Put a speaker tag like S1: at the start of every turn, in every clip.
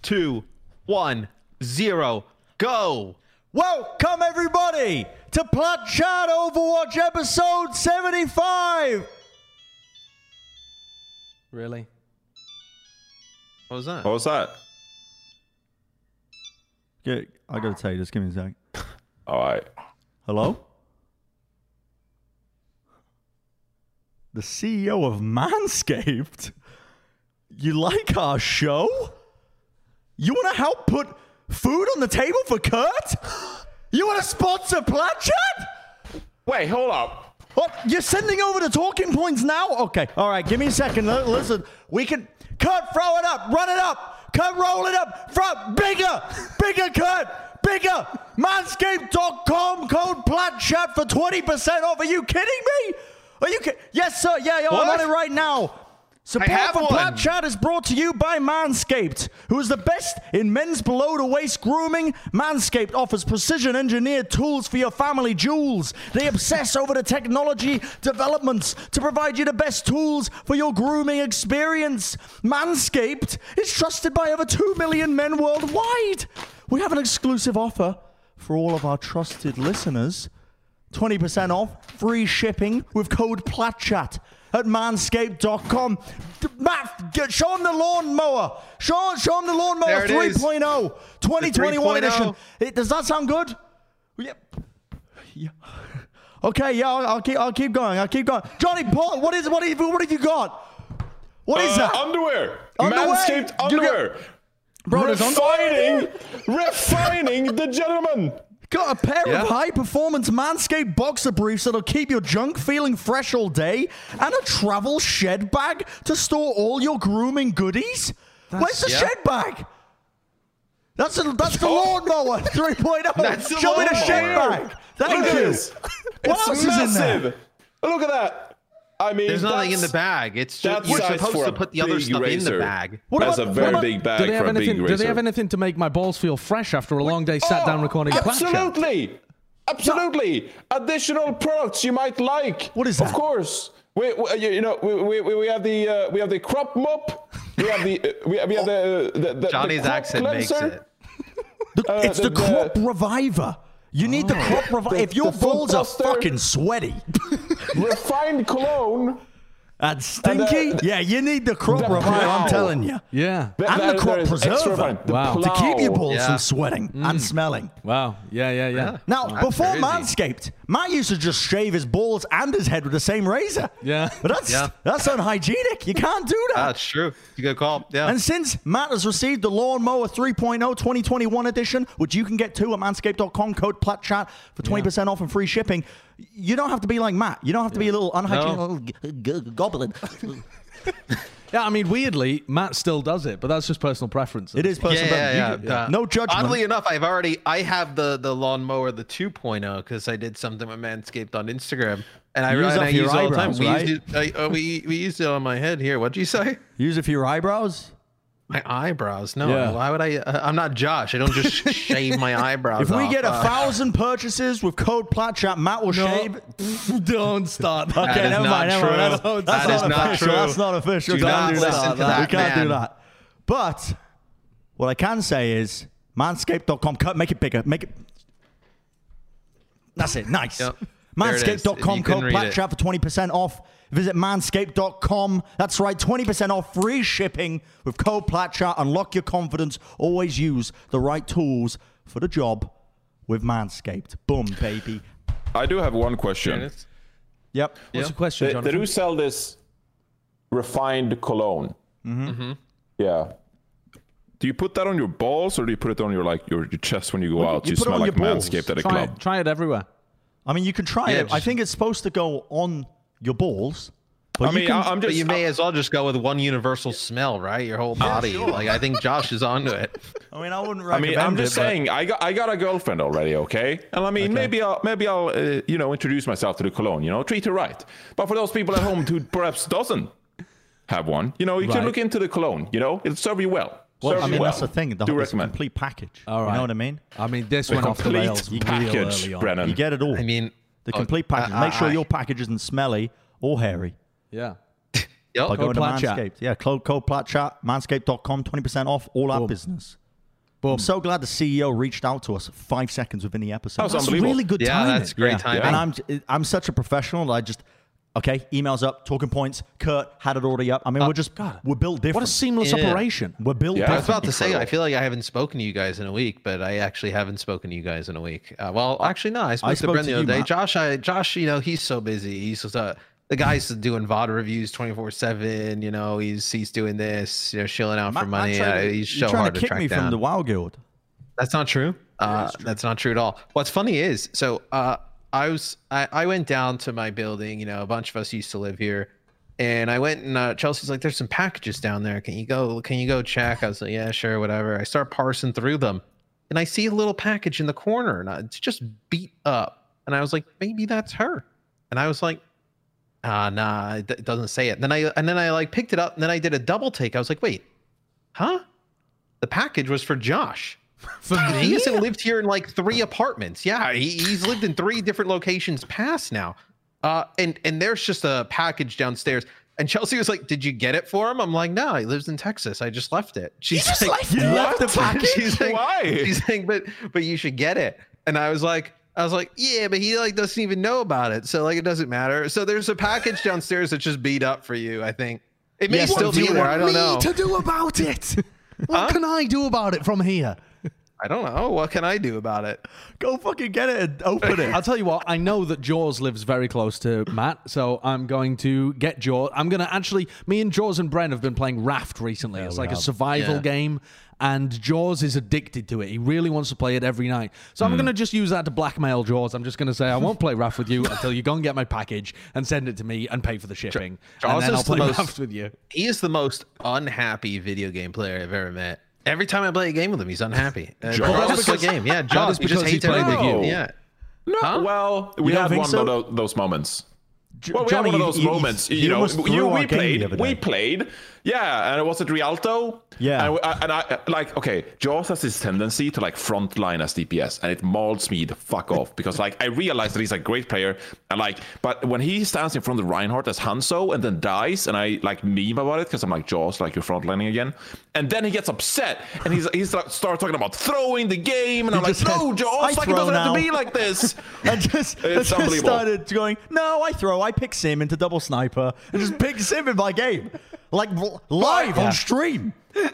S1: 2, 1, 0, go.
S2: Welcome, everybody, to Plat Chat Overwatch episode 75.
S3: Really?
S1: What was that?
S4: What was that?
S2: Yeah, I gotta tell you, just give me a sec.
S4: All right.
S2: Hello? The CEO of Manscaped? You like our show? You want to help put food on the table for Kurt? You want to sponsor Plat Chat?
S4: Wait, hold up.
S2: What? You're sending over the talking points now? Okay, all right, give me a second. Listen, we can... Kurt, throw it up, run it up. Kurt, roll it up, bigger, Kurt, bigger. Manscaped.com, code PLATCHAT for 20% off. Are you kidding me? Are you kidding? Yes, sir. Yeah, I'm on it right now. Support for Plat Chat is brought to you by Manscaped, who is the best in men's below-the-waist grooming. Manscaped offers precision-engineered tools for your family jewels. They obsess over the technology developments to provide you the best tools for your grooming experience. Manscaped is trusted by over 2 million men worldwide. We have an exclusive offer for all of our trusted listeners. 20% off, free shipping with code PLATCHAT at manscaped.com. Matt, show him the lawnmower. Show him the lawnmower 3.0, 2021 edition. Does that sound good? Yeah. Okay, yeah, I'll keep going. Johnny Paul, what have you got? What is that?
S4: Underwear. Manscaped underwear. Refining the gentleman.
S2: Got a pair of high-performance Manscaped boxer briefs that'll keep your junk feeling fresh all day, and a travel shed bag to store all your grooming goodies. Where's the shed bag? That's the lawnmower 3.0. Show me the shed bag. Thank you. What else is in there?
S4: Look at that. I mean,
S1: there's nothing in the bag. It's just you're supposed to put the other stuff in the bag.
S4: That's a very big bag for a big razor.
S3: Do they have anything to make my balls feel fresh after a long day sat down recording a Plat Chat?
S4: Absolutely. Additional products you might like.
S2: What is that?
S4: Of course. We have the crop mop. We have the
S1: Johnny's accent makes it.
S2: It's the crop reviver. You need the crop reviver. If your balls are fucking sweaty.
S4: Refined cologne.
S2: And stinky? Yeah, you need the crop reviver, I'm telling you.
S3: Yeah.
S2: And the crop preserver.
S3: Wow.
S2: To keep your balls from sweating and smelling.
S3: Wow. Yeah.
S2: Now, before Manscaped, Matt used to just shave his balls and his head with the same razor.
S3: Yeah.
S2: But that's unhygienic. You can't do that.
S1: That's true. You good call. Yeah.
S2: And since Matt has received the Lawnmower 3.0 2021 edition, which you can get too at manscaped.com, code PLATCHAT for 20% off and free shipping, you don't have to be like Matt. You don't have to be a little unhygienic goblin.
S3: Yeah, I mean, weirdly, Matt still does it, but that's just personal preference.
S2: It is personal preference.
S1: Yeah.
S2: No judgment.
S1: Oddly enough, I have the lawnmower, the 2.0, because I did something with Manscaped on Instagram, and I use it all the time.
S2: Right?
S1: We used it on my head here. What'd you say?
S2: Use it for your eyebrows?
S1: My eyebrows? No. Why would I? I'm not Josh. I don't just shave my eyebrows
S2: If we get 1,000 purchases with code PLATCHAT, Matt will shave.
S3: Don't start.
S2: Okay, never mind. That is not true. That's not official.
S1: Do not listen to that.
S2: We can't do that. But what I can say is manscaped.com. Make it bigger. Make it. That's it. Nice.
S1: Yep.
S2: Manscaped.com, code PLATCHAT for 20% off. Visit manscaped.com. That's right, 20% off, free shipping with code PLATCHAT. Unlock your confidence. Always use the right tools for the job with Manscaped. Boom, baby.
S4: I do have one question.
S2: Yep.
S3: What's the question, Jonathan?
S4: They do sell this refined cologne.
S2: Mm-hmm.
S4: Yeah. Do you put that on your balls, or do you put it on your chest when you go out? You smell like Manscaped at a club.
S3: Try it everywhere.
S2: I mean, you can try it. I think it's supposed to go on your balls. But
S1: but you may as well just go with one universal smell, right? Your whole body. Yeah, sure. Like, I think Josh is onto it.
S2: I mean, I wouldn't recommend it.
S4: I'm just saying, I got a girlfriend already, okay? And I mean, maybe I'll introduce myself to the cologne, treat her right. But for those people at home who perhaps doesn't have one, you can look into the cologne, it'll serve you well.
S2: Well, I mean, that's the thing. It's a complete package.
S3: All right.
S2: You know what I mean?
S3: I mean, this went off the rails real early on.
S4: Brennan.
S2: You get it all.
S1: I mean,
S2: the complete package. Make sure your package isn't smelly or hairy.
S3: Yeah.
S1: Yep.
S2: by going to
S3: Plat Chat.
S2: Manscaped. Yeah, code PlatChat, manscaped.com, 20% off all our business. I'm so glad the CEO reached out to us 5 seconds within the episode.
S4: That was
S3: That's
S4: unbelievable.
S3: really good
S1: Yeah,
S3: timing.
S1: that's great timing.
S2: And I'm such a professional. I just emails up, talking points. Kurt had it already up. I mean, we're built different.
S3: What a seamless
S1: Yeah.
S3: operation.
S2: We're built
S4: Yeah.
S1: I was
S2: different.
S1: about to say, I feel like I haven't spoken to you guys in a week, but I actually haven't spoken to you guys in a week. Well, actually, no. I spoke to Brent the other day.
S2: Matt.
S1: Josh, he's so busy. He's just, the guy's doing VOD reviews 24/7. He's doing this, shilling out for money. He's so
S2: trying
S1: hard
S2: to
S1: to
S2: kick
S1: track
S2: me
S1: down.
S2: from the WoW Guild.
S1: That's not true. That's not true at all. What's funny is, I went down to my building. A bunch of us used to live here, and I went and Chelsea's like, "There's some packages down there. Can you go check?" I was like, "Yeah, sure, whatever." I start parsing through them, and I see a little package in the corner, and it's just beat up. And I was like, maybe that's her. And I was like, nah, it doesn't say it. And then I like picked it up, and then I did a double take. I was like, wait, huh? The package was for Josh. He hasn't lived here in like 3 apartments. Yeah, he's lived in 3 different locations past now. And there's just a package downstairs. And Chelsea was like, "Did you get it for him?" I'm like, "No, he lives in Texas. I just left it." She's like,
S2: You left the package?
S1: She's like,
S4: Why?
S1: She's like, but you should get it. And I was like, yeah, but he like doesn't even know about it, so like it doesn't matter. So there's a package downstairs that's just beat up for you. I think it may still be there. I don't know.
S3: What to do about it? What can I do about it from here?
S1: I don't know. What can I do about it?
S2: Go fucking get it and open it.
S3: I'll tell you what, I know that Jaws lives very close to Matt, so I'm going to get Jaws. I'm going to actually, me and Jaws and Brent have been playing Raft recently. It's like a survival game, and Jaws is addicted to it. He really wants to play it every night. So I'm going to just use that to blackmail Jaws. I'm just going to say, I won't play Raft with you until you go and get my package and send it to me and pay for the shipping.
S1: Jaws
S3: and then
S1: is
S3: I'll play
S1: the most-
S3: Raft with you.
S1: He is the most unhappy video game player I've ever met. Every time I play a game with him, he's unhappy. Regardless of the game. Yeah, Jaws. He just
S3: because
S1: hates
S3: he played
S1: everything.
S3: with you.
S1: Yeah.
S4: No,
S1: Huh?
S4: well, we
S2: don't
S4: had
S2: think
S4: one
S2: so?
S4: of those moments. Well, we
S2: Johnny,
S4: had one of those moments.
S2: you almost threw our
S4: we
S2: game the other day.
S4: played. Yeah, and was it Rialto?
S2: Yeah.
S4: And I like, okay, Jaws has this tendency to like frontline as DPS, and it mauls me the fuck off because like I realize that he's a great player, and like, but when he stands in front of Reinhardt as Hanzo and then dies, and I like meme about it because I'm like, Jaws, like you're frontlining again, and then he gets upset and he's like start talking about throwing the game, and I'm like, no, Jaws, like it doesn't have to be like this.
S2: I just
S4: unbelievable.
S2: started going, no, I pick Sim into double sniper and just pick Sim in my game. Like live on stream.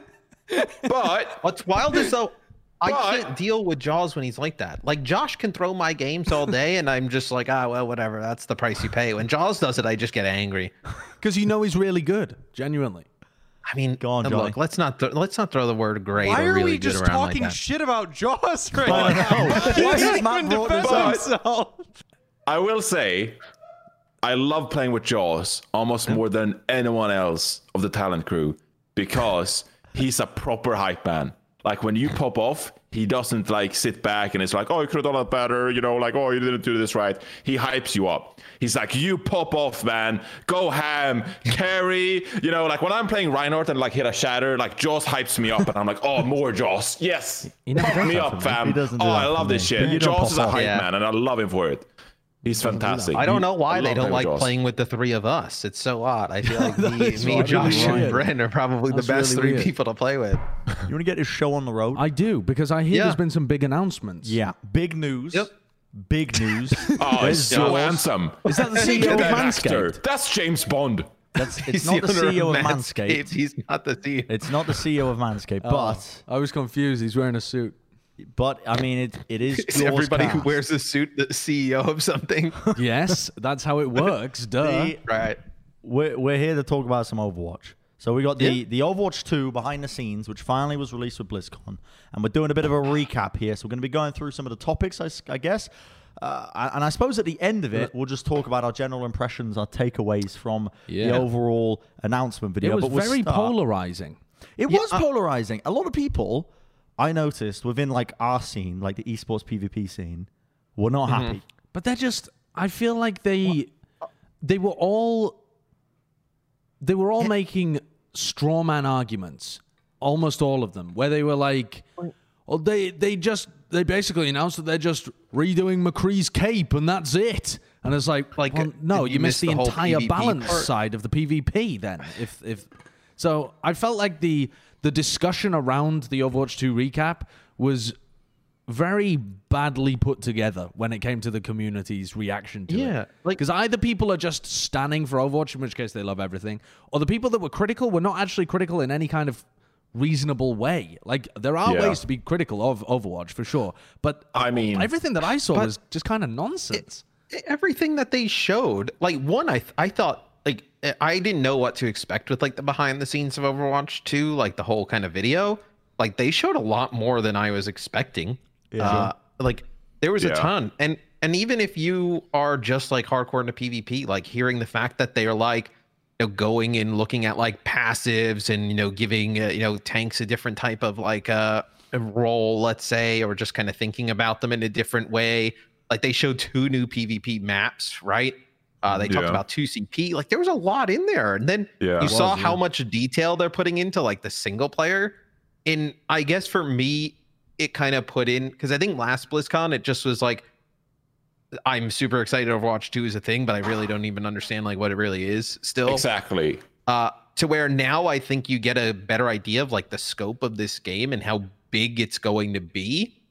S4: But
S1: What's wild is though, I
S4: But-
S1: can't deal with Jaws when he's like that. Like Josh can throw my games all day, and I'm just like, well, whatever. That's the price you pay. When Jaws does it, I just get angry.
S3: Because you know he's really good, genuinely.
S1: I mean,
S2: Go on, Johnny.
S1: look, let's not throw the word great
S5: Why
S1: or
S5: are
S1: really
S5: we
S1: good
S5: just
S1: around
S5: talking
S1: like that.
S5: shit about Jaws right
S2: I
S5: now?
S2: know. Why
S5: He
S2: has
S5: didn't
S2: Matt
S5: even
S2: brought this
S5: defend
S2: up?
S5: himself.
S4: I will say, I love playing with Jaws almost more than anyone else of the talent crew because he's a proper hype man. Like when you pop off, he doesn't like sit back and it's like, oh, you could have done that better, like, oh, you didn't do this right. He hypes you up. He's like, you pop off, man. Go ham, carry. Like when I'm playing Reinhardt and like hit a shatter, like Jaws hypes me up and I'm like, oh, more Jaws. Yes. Pop me up, fam.
S2: He doesn't do
S4: Oh,
S2: that
S4: I
S2: for
S4: love
S2: me.
S4: this
S2: But
S4: shit.
S2: you don't
S4: Jaws is a
S2: pop off.
S4: hype
S1: Yeah.
S4: man and I love him for it. He's fantastic.
S1: I don't know why
S4: I
S1: they
S4: love
S1: don't
S4: playing
S1: like
S4: with Jaws.
S1: playing with the 3 of us. It's so odd. I feel like me
S3: really
S1: Josh,
S3: weird.
S1: and Brent are probably
S3: That's
S1: the best
S3: really
S1: 3
S3: weird.
S1: people to play with.
S2: You want to get his show on the road?
S3: I do, because I hear
S1: Yeah.
S3: there's been some big announcements.
S2: Yeah. Big news.
S1: Yep.
S2: Big news.
S4: Oh, it's so
S1: Jaws.
S4: handsome.
S3: Is that the
S4: Look
S3: CEO
S4: at
S3: of
S4: that actor.
S3: Manscaped?
S4: That's James Bond.
S2: It's not the CEO of Manscaped.
S1: He's not the CEO.
S2: It's not the CEO of Manscaped,
S3: I was confused. He's wearing a suit.
S2: but I mean, it is.
S1: Is
S2: Jaws
S1: everybody who
S2: cast.
S1: wears a suit the CEO of something?
S3: Yes, that's how it works. Duh.
S2: The-
S1: Right.
S2: We're here to talk about some Overwatch. So we got the Overwatch 2 behind the scenes, which finally was released with BlizzCon, and we're doing a bit of a recap here. So we're going to be going through some of the topics, I guess, and I suppose at the end of it, we'll just talk about our general impressions, our takeaways from the overall announcement video.
S3: It was
S2: But we'll
S3: very
S2: start-
S3: polarizing.
S2: It was polarizing. A lot of people, I noticed within like our scene, like the esports PvP scene, were not happy.
S3: But they're just, I feel like they were all making straw man arguments, almost all of them, where they were like, well, they basically announced that they're just redoing McCree's cape and that's it. And it's like well, no, you missed the entire balance side of the PvP then. If so, I felt like the discussion around the Overwatch 2 recap was very badly put together when it came to the community's reaction to it. Because either people are just standing for Overwatch, in which case they love everything, or the people that were critical were not actually critical in any kind of reasonable way. Like, there are ways to be critical of Overwatch, for sure. But I mean, everything that I saw was just kind of nonsense.
S1: Everything that they showed, like, one, I thought, like, I didn't know what to expect with, like, the behind the scenes of Overwatch 2, like, the whole kind of video. Like, they showed a lot more than I was expecting. Like, there was a ton. And even if you are just, like, hardcore into PvP, like, hearing the fact that they are, like, you know, going and looking at, like, passives and, you know, giving, you know, tanks a different type of, like, a role, let's say, or just kind of thinking about them in a different way. Like, they showed 2 new PvP maps, right? They talked about 2 CP. Like, there was a lot in there. And then you saw how much detail they're putting into, like, the single player. And I guess for me, it kind of put in, because I think last BlizzCon, it just was like, I'm super excited Overwatch 2 is a thing, but I really don't even understand, like, what it really is still.
S4: Exactly.
S1: To where now I think you get a better idea of, like, the scope of this game and how big it's going to be.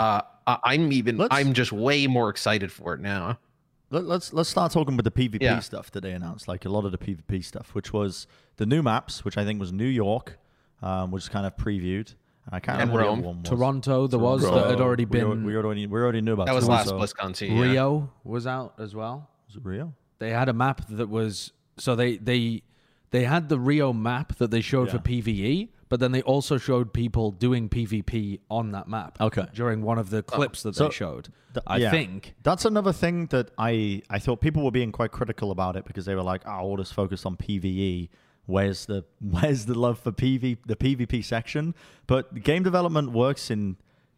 S1: I'm just way more excited for it now.
S2: Let's start talking with the PvP stuff that they announced, like a lot of the PvP stuff, which was the new maps, which I think was New York, which kind of previewed. I can't remember
S1: Rome.
S2: what the other one was.
S3: Toronto, that had already been.
S2: We already knew about.
S1: That was
S2: Toronto.
S1: last BlizzCon too.
S3: Rio was out as well.
S2: Was it Rio?
S3: They had a map that was they had the Rio map that they showed for PvE, but then they also showed people doing PvP on that map.
S2: Okay.
S3: During one of the clips that they showed. I think
S2: that's another thing that I thought people were being quite critical about it, because they were like, "Oh, all this focus on PvE. Where's the love for the PvP section?" But the game development works they're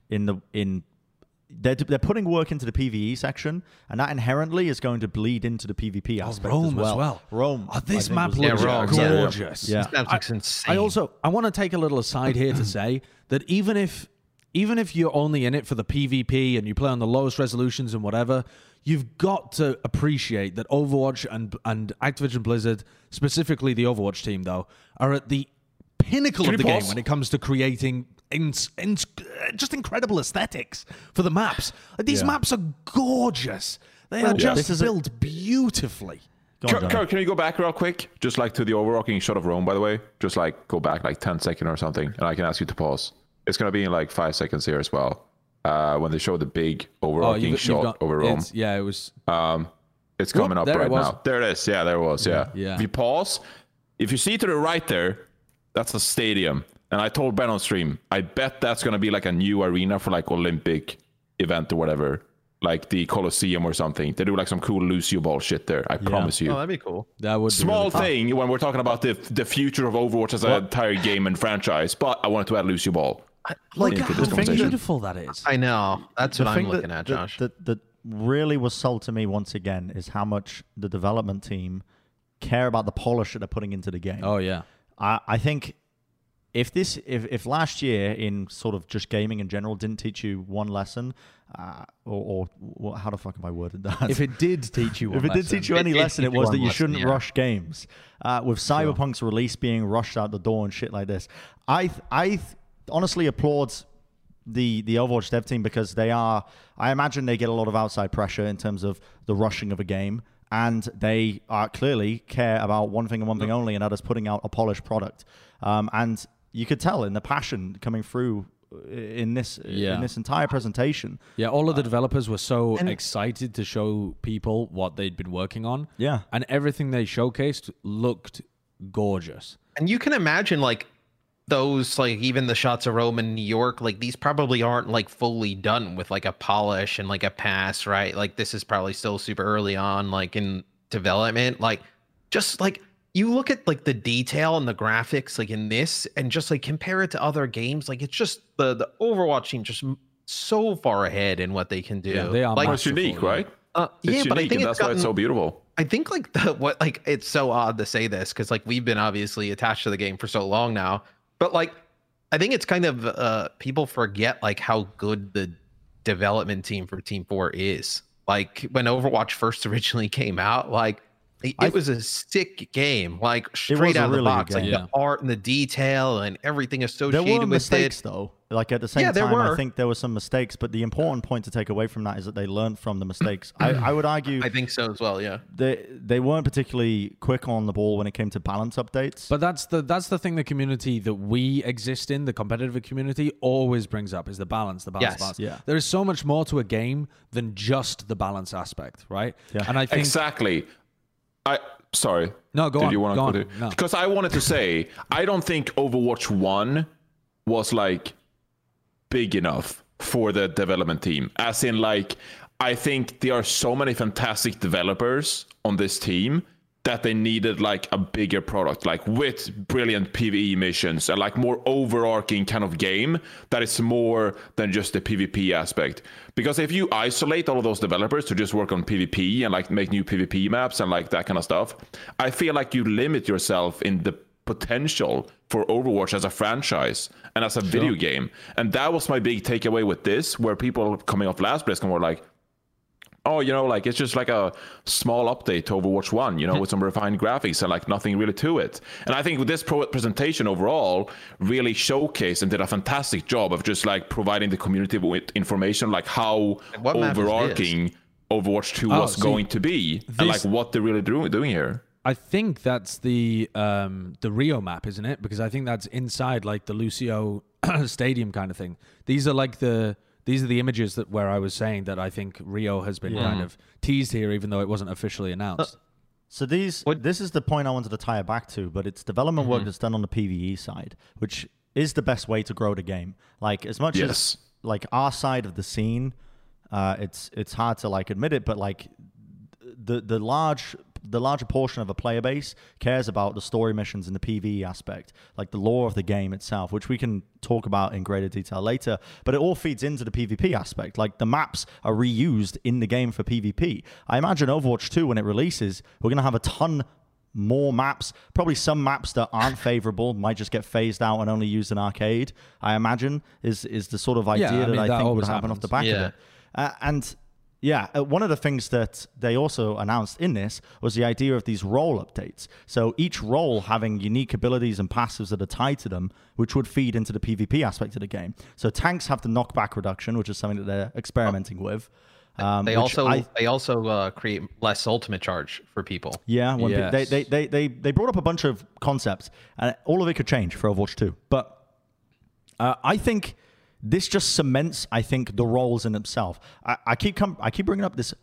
S2: putting work into the PvE section, and that inherently is going to bleed into the PvP aspect
S3: Rome as well.
S2: Rome.
S3: This map looks gorgeous.
S1: Yeah. This map looks insane.
S3: I want to take a little aside here to say that even if you're only in it for the PvP and you play on the lowest resolutions and whatever, you've got to appreciate that Overwatch and Activision Blizzard, specifically the Overwatch team, though, are at the pinnacle of the game when it comes to creating just incredible aesthetics for the maps. Like, these maps are gorgeous. They are just built beautifully.
S4: Can you go back real quick? Just like to the overarching shot of Rome, by the way. Just like go back like 10 seconds or something, and I can ask you to pause. It's going to be in like 5 seconds here as well. When they show the big overarching shot over Rome.
S3: It was.
S4: It's coming up right now. There it is. Yeah, there it was. Yeah. If you pause, if you see to the right there, that's the stadium. And I told Ben on stream, I bet that's going to be like a new arena for like Olympic event or whatever. Like the Colosseum or something. They do like some cool Lucio ball shit there. I promise you.
S1: Oh, that'd be cool.
S3: That would
S4: small
S3: be really
S4: thing when we're talking about the future of Overwatch as an entire game and franchise. But I wanted to add Lucio ball.
S3: Look how beautiful that is.
S1: I know. That's what I'm looking at, Josh.
S2: That really was sold to me once again is how much the development team care about the polish that they're putting into the game.
S3: Oh yeah.
S2: I think if last year in sort of just gaming in general didn't teach you one lesson, or how the fuck have I worded that?
S3: If it did teach you one lesson.
S2: If it did teach you any lesson, it was that you shouldn't rush games. With Cyberpunk's release being rushed out the door and shit like this, I honestly applaud the Overwatch dev team, because I imagine they get a lot of outside pressure in terms of the rushing of a game, and they clearly care about one thing and one thing only, and that is putting out a polished product. And you could tell in the passion coming through in this entire presentation.
S3: Yeah, all of the developers were so excited to show people what they'd been working on.
S2: Yeah.
S3: And everything they showcased looked gorgeous.
S1: And you can imagine, like, those, like, even the shots of Rome and New York, like, these probably aren't like fully done with like a polish and like a pass, right? Like, this is probably still super early on, like, in development. Like, just like you look at like the detail and the graphics like in this and just like compare it to other games, like it's just the Overwatch team just so far ahead in what they can do.
S3: Yeah, they are
S1: like,
S4: it's unique, right?
S1: Yeah, but I think
S4: that's why it's so beautiful.
S1: I think like it's so odd to say this because like we've been obviously attached to the game for so long now, but like I think it's kind of people forget like how good the development team for Team 4 is. like when Overwatch first originally came out, like it was a sick game, like straight out of the box, like the art and the detail and everything associated
S2: there were
S1: with
S2: mistakes,
S1: it.
S2: Though, like at the same time, I think there were some mistakes. But the important point to take away from that is that they learned from the mistakes. I would argue.
S1: I think so as well. Yeah,
S2: they weren't particularly quick on the ball when it came to balance updates.
S3: But that's the thing. The community that we exist in, the competitive community, always brings up is the balance. The balance.
S1: Yes.
S3: Balance.
S2: Yeah.
S3: There is so much more to a game than just the balance aspect, right?
S2: Yeah.
S3: And I think
S4: Exactly. Sorry.
S3: No, go
S4: Did
S3: on.
S4: you want
S3: Go
S4: to
S3: on. No.
S4: Because I wanted to say, I don't think Overwatch 1 was like big enough for the development team. As in, like, I think there are so many fantastic developers on this team that they needed like a bigger product, like with brilliant PvE missions and like more overarching kind of game that is more than just the PvP aspect. Because if you isolate all of those developers to just work on PvP and like make new PvP maps and like that kind of stuff, I feel like you limit yourself in the potential for Overwatch as a franchise and as a video game. And that was my big takeaway with this, where people coming off last BlizzCon were like, oh, you know, like it's just like a small update to Overwatch 1, you know, with some refined graphics and like nothing really to it. And I think with this presentation overall really showcased and did a fantastic job of just like providing the community with information, like how overarching Overwatch 2 was going to be and like what they're really doing here.
S3: I think that's the Rio map, isn't it? Because I think that's inside like the Lucio Stadium kind of thing. These are the images where I was saying that I think Rio has been kind of teased here, even though it wasn't officially announced.
S2: So this is the point I wanted to tie it back to, but it's development work that's done on the PvE side, which is the best way to grow the game. Like as much as like our side of the scene, it's hard to like admit it, but like the larger portion of a player base cares about the story missions and the PvE aspect, like the lore of the game itself, which we can talk about in greater detail later, but it all feeds into the PvP aspect. Like the maps are reused in the game for PvP. I imagine Overwatch 2, when it releases, we're going to have a ton more maps, probably some maps that aren't favorable might just get phased out and only used in arcade, I imagine, is the sort of idea that I think would happen off the back of it. One of the things that they also announced in this was the idea of these role updates. So each role having unique abilities and passives that are tied to them, which would feed into the PvP aspect of the game. So tanks have the knockback reduction, which is something that they're experimenting with.
S1: They also create less ultimate charge for people.
S2: Yeah, they brought up a bunch of concepts, and all of it could change for Overwatch 2. But I think this just cements, I think, the roles in themselves. I keep bringing up this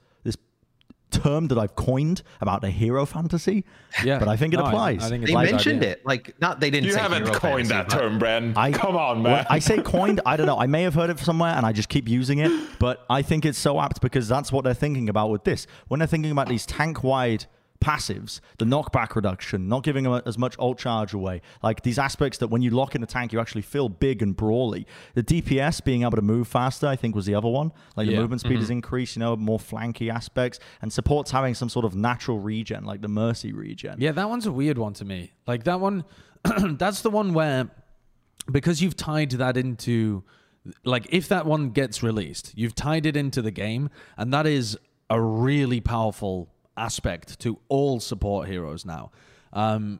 S2: term that I've coined about the hero fantasy. Yeah, but I think it applies.
S1: I think they mentioned it. Like, not they didn't.
S4: You
S1: say
S4: haven't
S1: hero
S4: coined
S1: fantasy,
S4: that term, Bren. Come on, man.
S2: I say coined. I don't know. I may have heard it somewhere, and I just keep using it. But I think it's so apt because that's what they're thinking about with this. When they're thinking about these tank-wide passives, the knockback reduction, not giving them as much ult charge away, like these aspects that when you lock in the tank you actually feel big and brawly. The DPS being able to move faster, I think, was the other one. Like the movement speed is increased, more flanky aspects, and supports having some sort of natural regen, like the Mercy regen.
S3: Yeah, that one's a weird one to me. Like that one, that's the one where, because you've tied that into, like if that one gets released, you've tied it into the game, and that is a really powerful aspect to all support heroes now, and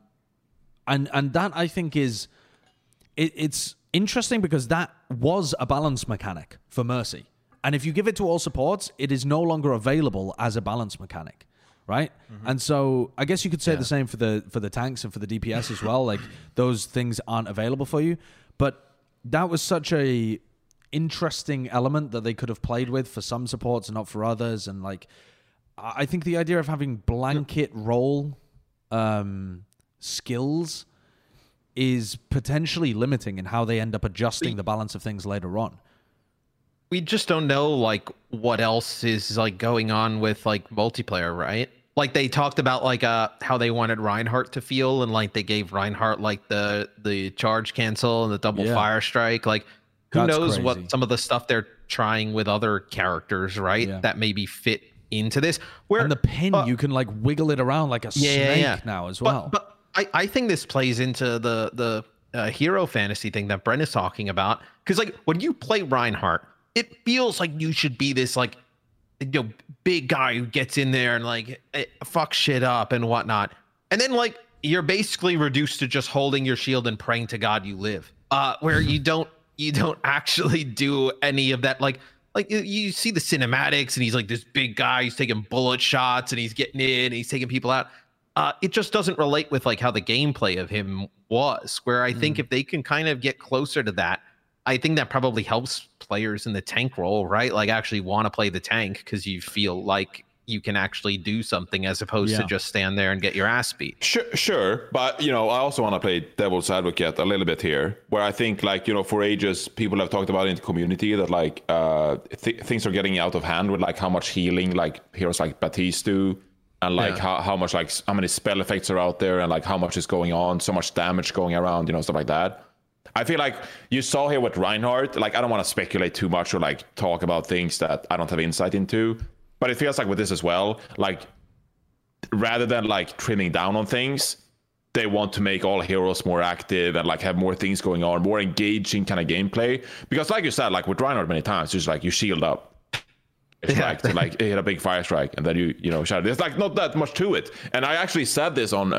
S3: that I think is it's interesting because that was a balance mechanic for Mercy, and if you give it to all supports, it is no longer available as a balance mechanic, right? And so I guess you could say the same for the tanks and for the DPS as well. Like those things aren't available for you, but that was such a interesting element that they could have played with for some supports and not for others, and like I think the idea of having blanket role skills is potentially limiting in how they end up adjusting the balance of things later on.
S1: We just don't know like what else is like going on with like multiplayer, right? Like they talked about like how they wanted Reinhardt to feel, and like they gave Reinhardt like the charge cancel and the double fire strike. Like who knows what some of the stuff they're trying with other characters, right? That maybe fit into this,
S3: and the pin you can like wiggle it around like a snake now as well.
S1: But I think this plays into the hero fantasy thing that Brent is talking about, because like when you play Reinhardt, it feels like you should be this like big guy who gets in there and like fucks shit up and whatnot, and then like you're basically reduced to just holding your shield and praying to God you live. Where you don't actually do any of that. Like you see the cinematics and he's like this big guy, he's taking bullet shots and he's getting in and he's taking people out. It just doesn't relate with like how the gameplay of him was, where I think if they can kind of get closer to that, I think that probably helps players in the tank role, right? Like actually want to play the tank because you feel like you can actually do something as opposed to just stand there and get your ass beat.
S4: Sure. But, I also want to play devil's advocate a little bit here, where I think like, for ages, people have talked about in the community that like things are getting out of hand with like how much healing like heroes like Baptiste do. And like how much like how many spell effects are out there and like how much is going on, so much damage going around, stuff like that. I feel like you saw here with Reinhardt, like I don't want to speculate too much or like talk about things that I don't have insight into, but it feels like with this as well, like rather than like trimming down on things, they want to make all heroes more active and like have more things going on, more engaging kind of gameplay. Because like you said, like with Reinhardt many times, just like you shield up. It's like to like hit a big fire strike and then you shout. There's like not that much to it. And I actually said this on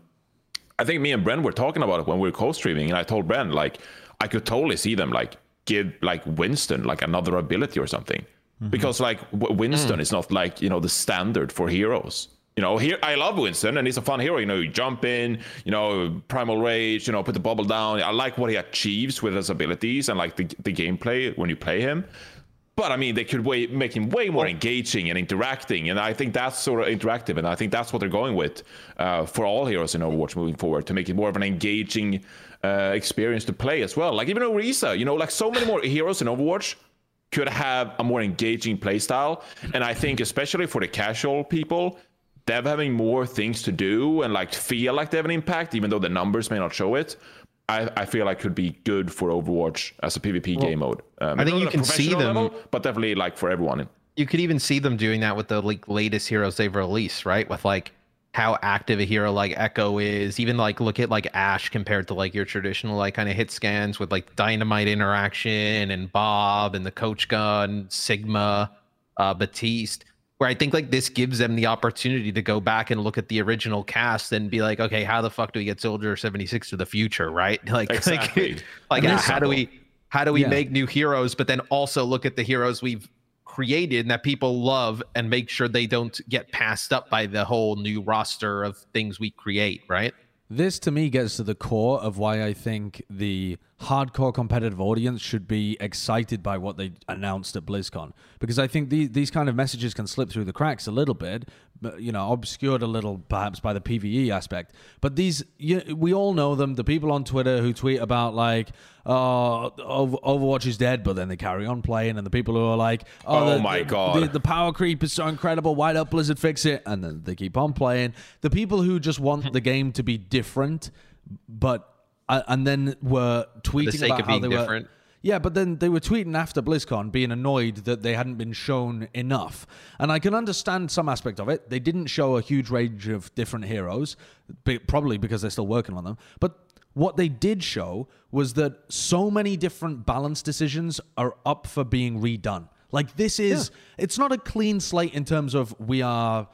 S4: I think me and Bren were talking about it when we were co-streaming, and I told Bren like I could totally see them like give like Winston like another ability or something. Because like Winston is not like the standard for heroes. Here I love Winston and he's a fun hero. You jump in, primal rage, put the bubble down. I like what he achieves with his abilities and like the gameplay when you play him. But I mean, they could make him way more engaging and interacting, and I think that's sort of interactive, and I think that's what they're going with for all heroes in Overwatch moving forward, to make it more of an engaging experience to play as well. Like even Orisa, like so many more heroes in Overwatch could have a more engaging playstyle, and I think especially for the casual people, them having more things to do and like feel like they have an impact, even though the numbers may not show it. I feel like could be good for Overwatch as a PvP game mode.
S1: I think you can see them,
S4: level, but definitely like for everyone.
S1: You could even see them doing that with the like latest heroes they've released, right? With like how active a hero like Echo is. Even like look at like Ashe compared to like your traditional like kind of hit scans with like Dynamite interaction and Bob and the Coach Gun, Sigma, Baptiste. Where I think like this gives them the opportunity to go back and look at the original cast and be like, okay, how the fuck do we get Soldier 76 to the future, right? Like,
S4: exactly.
S1: like how do we make new heroes, but then also look at the heroes we've created and that people love and make sure they don't get passed up by the whole new roster of things we create, right?
S3: This, to me, gets to the core of why I think the hardcore competitive audience should be excited by what they announced at BlizzCon. Because I think these kind of messages can slip through the cracks a little bit, but, obscured a little perhaps by the PvE aspect. But these, we all know them, the people on Twitter who tweet about like, Overwatch is dead, but then they carry on playing, and the people who are like,
S4: my God,
S3: the power creep is so incredible, why don't Blizzard fix it? And then they keep on playing. The people who just want the game to be different, but and then were tweeting about how they were. Yeah, but then they were tweeting after BlizzCon, being annoyed that they hadn't been shown enough. And I can understand some aspect of it. They didn't show a huge range of different heroes, probably because they're still working on them. But what they did show was that so many different balance decisions are up for being redone. Like this is, it's not a clean slate in terms of we are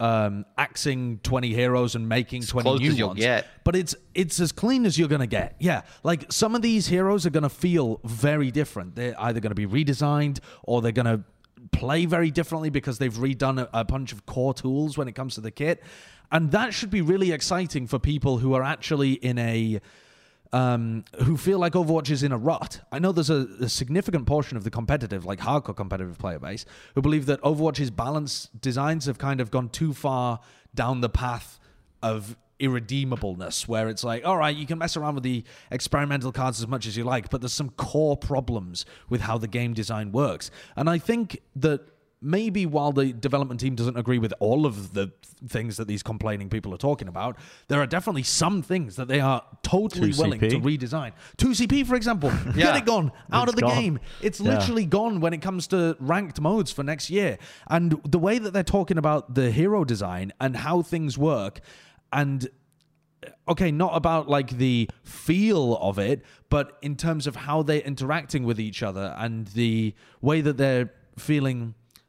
S3: axing 20 heroes and making 20 new ones. But it's as clean as you're going to get. Yeah, like some of these heroes are going to feel very different. They're either going to be redesigned or they're going to play very differently because they've redone a bunch of core tools when it comes to the kit. And that should be really exciting for people who are actually in a who feel like Overwatch is in a rut. I know there's a significant portion of the competitive, like hardcore competitive player base, who believe that Overwatch's balance designs have kind of gone too far down the path of irredeemableness, where it's like, all right, you can mess around with the experimental cards as much as you like, but there's some core problems with how the game design works. And I think that maybe while the development team doesn't agree with all of the things that these complaining people are talking about, there are definitely some things that they are totally willing to redesign. 2CP, for example, get it gone out of the game. It's literally gone when it comes to ranked modes for next year. And the way that they're talking about the hero design and how things work, and okay, not about like the feel of it, but in terms of how they're interacting with each other and the way that they're feeling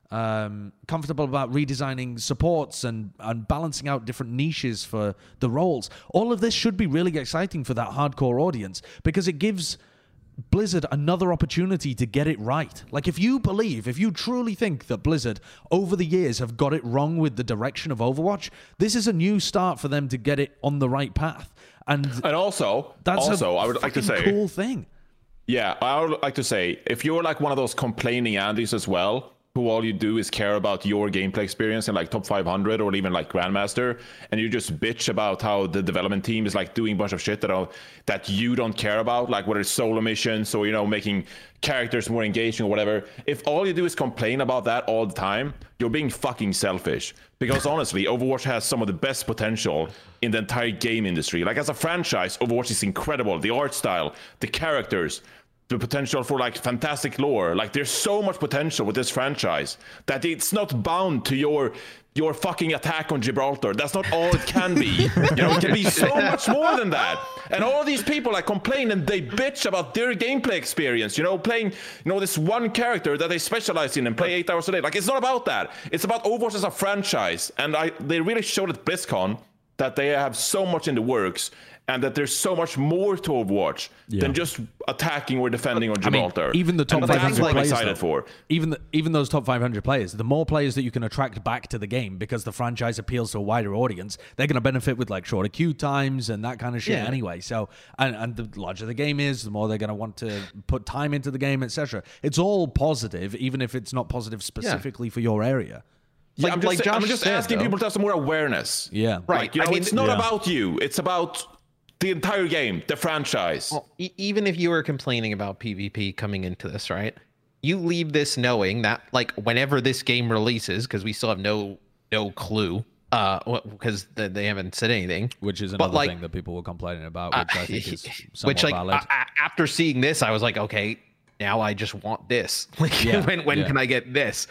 S3: comfortable about redesigning supports and balancing out different niches for the roles. All of this should be really exciting for that hardcore audience because it gives Blizzard another opportunity to get it right. Like, if you truly think that Blizzard over the years have got it wrong with the direction of Overwatch, this is a new start for them to get it on the right path. And
S4: also, I would like to say,
S3: cool thing.
S4: Yeah, I would like to say, if you're like one of those complaining Andys as well, who all you do is care about your gameplay experience in like top 500 or even like Grandmaster, and you just bitch about how the development team is like doing a bunch of shit that you don't care about, like whether it's solo missions or, you know, making characters more engaging or whatever. If all you do is complain about that all the time, you're being fucking selfish. Because honestly, Overwatch has some of the best potential in the entire game industry. Like, as a franchise, Overwatch is incredible. The art style, the characters, the potential for like fantastic lore. Like, there's so much potential with this franchise that it's not bound to your fucking attack on Gibraltar. That's not all it can be. You know, it can be so much more than that. And all these people like complain and they bitch about their gameplay experience, you know, playing, you know, this one character that they specialize in and play 8 hours a day. Like, it's not about that. It's about Overwatch as a franchise. And they really showed at BlizzCon that they have so much in the works, and that there's so much more to Overwatch than just attacking or defending on Gibraltar.
S3: I mean, even the top 500 players,
S4: excited for.
S3: Even those top 500 players, the more players that you can attract back to the game because the franchise appeals to a wider audience, they're going to benefit with like shorter queue times and that kind of shit anyway. So, and the larger the game is, the more they're going to want to put time into the game, etc. It's all positive, even if it's not positive specifically for your area.
S4: Yeah, I'm just asking people to have some more awareness.
S3: Yeah.
S4: Right. Like, you know, it's not about you. It's about the entire game, the franchise.
S1: Well, even if you were complaining about PvP coming into this, right? You leave this knowing that, like, whenever this game releases, because we still have no clue, because they haven't said anything.
S3: Which is another thing that people were complaining about, which I think is somewhat valid.
S1: After seeing this, I was like, okay, now I just want this. Like, when can I get this?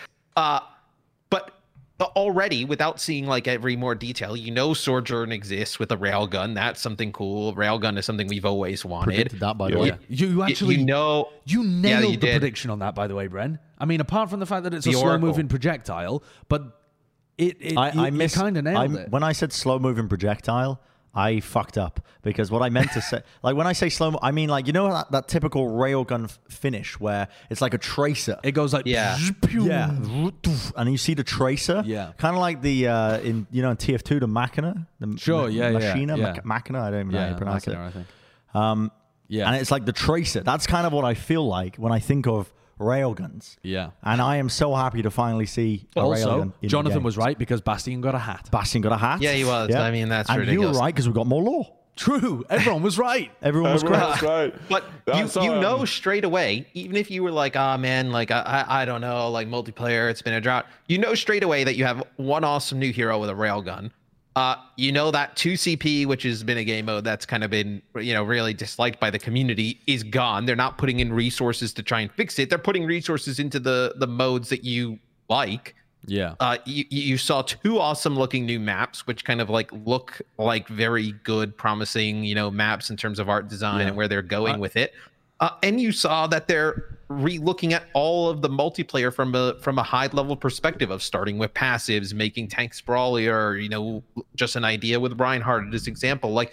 S1: But already, without seeing like every more detail, you know, Sojourn exists with a railgun. That's something cool. Railgun is something we've always wanted.
S2: Predicted that, by the way.
S3: You actually
S1: you nailed
S3: the prediction on that, by the way, Bren. I mean, apart from the fact that it's a slow-moving projectile, but I kind of nailed it.
S2: When I said slow-moving projectile, I fucked up, because what I meant to say, like, when I say slow, I mean, like, you know that typical railgun finish where it's like a tracer.
S3: It goes like
S2: and you see the tracer, kind of like the in TF2 the Machina, Machina. I don't even know how to pronounce it.
S3: I think.
S2: And it's like the tracer. That's kind of what I feel like when I think of railguns.
S3: Yeah.
S2: And I am so happy to finally see a railgun.
S3: Jonathan was right, because Bastion got a hat.
S1: Yeah, he was. Yeah. I mean, that's ridiculous.
S2: And you were right, because we got more lore.
S3: True. Everyone was right.
S2: Everyone was
S4: right.
S1: But you know straight away, even if you were like, man, like, I don't know, like, multiplayer, it's been a drought. You know straight away that you have one awesome new hero with a railgun. You know that 2CP, which has been a game mode that's kind of been, really disliked by the community, is gone. They're not putting in resources to try and fix it. They're putting resources into the modes that you like.
S3: Yeah.
S1: You saw 2 awesome looking new maps, which kind of like look like very good, promising, maps in terms of art design and where they're going with it. And you saw that they're re-looking at all of the multiplayer from a high level perspective of starting with passives, making tanks brawlier, just an idea with Reinhardt as example. Like,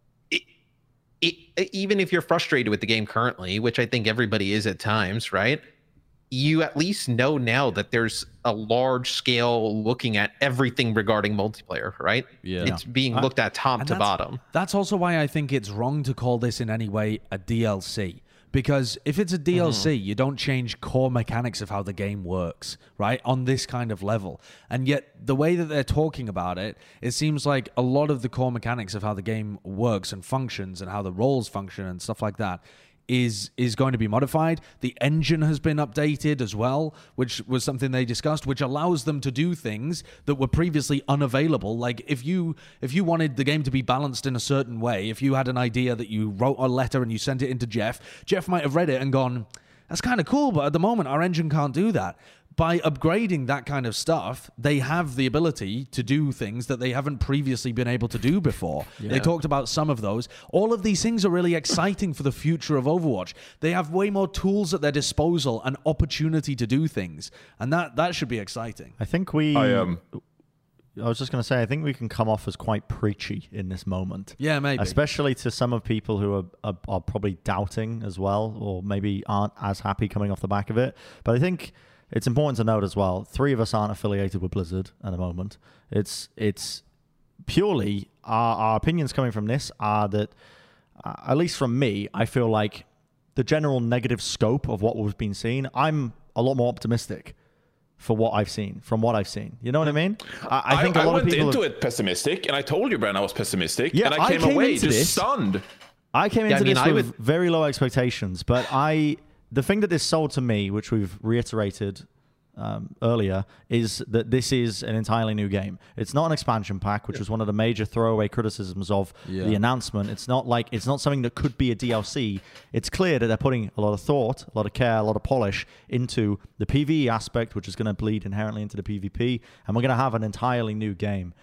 S1: even if you're frustrated with the game currently, which I think everybody is at times, right? You at least know now that there's a large scale looking at everything regarding multiplayer, right?
S3: Yeah.
S1: It's being looked at top to bottom.
S3: That's also why I think it's wrong to call this in any way a DLC. Because if it's a DLC, you don't change core mechanics of how the game works, right? On this kind of level. And yet, the way that they're talking about it, it seems like a lot of the core mechanics of how the game works and functions and how the roles function and stuff like that is going to be modified. The engine has been updated as well, which was something they discussed, which allows them to do things that were previously unavailable. Like, if you wanted the game to be balanced in a certain way, if you had an idea that you wrote a letter and you sent it into Jeff might have read it and gone, that's kind of cool, but at the moment our engine can't do that. by upgrading that kind of stuff, they have the ability to do things that they haven't previously been able to do before. They talked about some of those. All of these things are really exciting for the future of Overwatch. They have way more tools at their disposal and opportunity to do things, and that should be exciting.
S2: I think I was just going to say, I think we can come off as quite preachy in this moment.
S3: Yeah, maybe.
S2: Especially to some of people who are probably doubting as well, or maybe aren't as happy coming off the back of it. But I think it's important to note as well, 3 of us aren't affiliated with Blizzard at the moment. It's purely our opinions coming from this are that, at least from me, I feel like the general negative scope of what we've been seeing, I'm a lot more optimistic for what I've seen, from what I've seen. You know what I mean? I think a lot of people
S4: went into it pessimistic, and I told you, Bren, I was pessimistic,
S2: yeah,
S4: and I came away just stunned.
S2: I came into this with very low expectations, but the thing that this sold to me, which we've reiterated earlier, is that this is an entirely new game. It's not an expansion pack, which was one of the major throwaway criticisms of the announcement. It's not something that could be a DLC. It's clear that they're putting a lot of thought, a lot of care, a lot of polish into the PvE aspect, which is going to bleed inherently into the PvP, and we're going to have an entirely new game.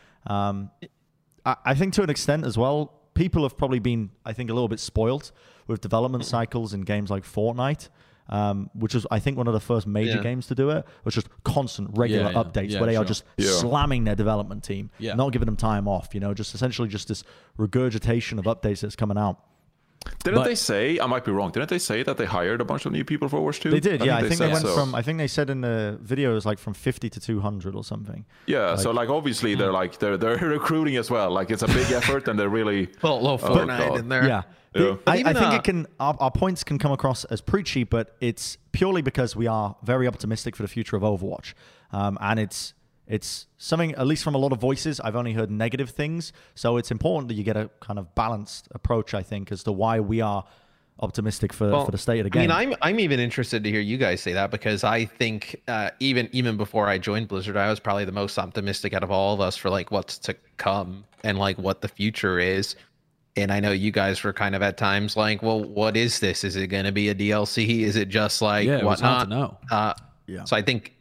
S2: I think to an extent as well, people have probably been, I think, a little bit spoiled with development cycles in games like Fortnite. Which is, I think, one of the first major games to do it, was just constant, regular updates where they are just slamming their development team, not giving them time off, just essentially just this regurgitation of updates that's coming out.
S4: Didn't they say, I might be wrong, didn't they say that they hired a bunch of new people for Overwatch 2?
S2: They did, I think they went from, I think they said in the video it was like from 50 to 200 or something.
S4: Yeah, so obviously they're recruiting as well. Like, it's a big effort, and they're really...
S1: Well, a little Fortnite in there.
S2: Yeah. I think our points can come across as preachy, but it's purely because we are very optimistic for the future of Overwatch. And it's something, at least from a lot of voices, I've only heard negative things. So it's important that you get a kind of balanced approach, I think, as to why we are optimistic for the state of the game.
S1: I mean, I'm even interested to hear you guys say that, because I think even before I joined Blizzard, I was probably the most optimistic out of all of us for like what's to come and like what the future is. And I know you guys were kind of at times like, well, what is this? Is it going to be a DLC? Is it just like whatnot?
S3: Hard to know.
S1: So I think,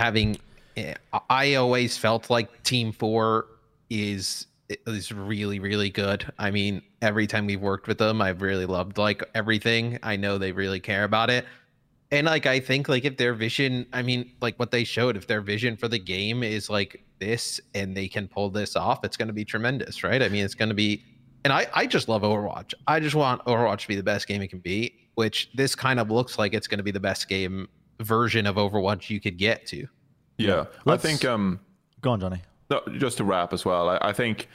S1: I always felt like Team 4 is really, really good. I mean, every time we've worked with them, I've really loved like everything. I know they really care about it. And like, I think like if their vision, I mean, like what they showed, if their vision for the game is like this and they can pull this off, it's going to be tremendous, right? I mean, it's going to be... And I just love Overwatch. I just want Overwatch to be the best game it can be, which this kind of looks like it's going to be the best game version of Overwatch you could get to.
S4: Yeah. I think...
S2: Go on, Johnny.
S4: No, just to wrap as well, I think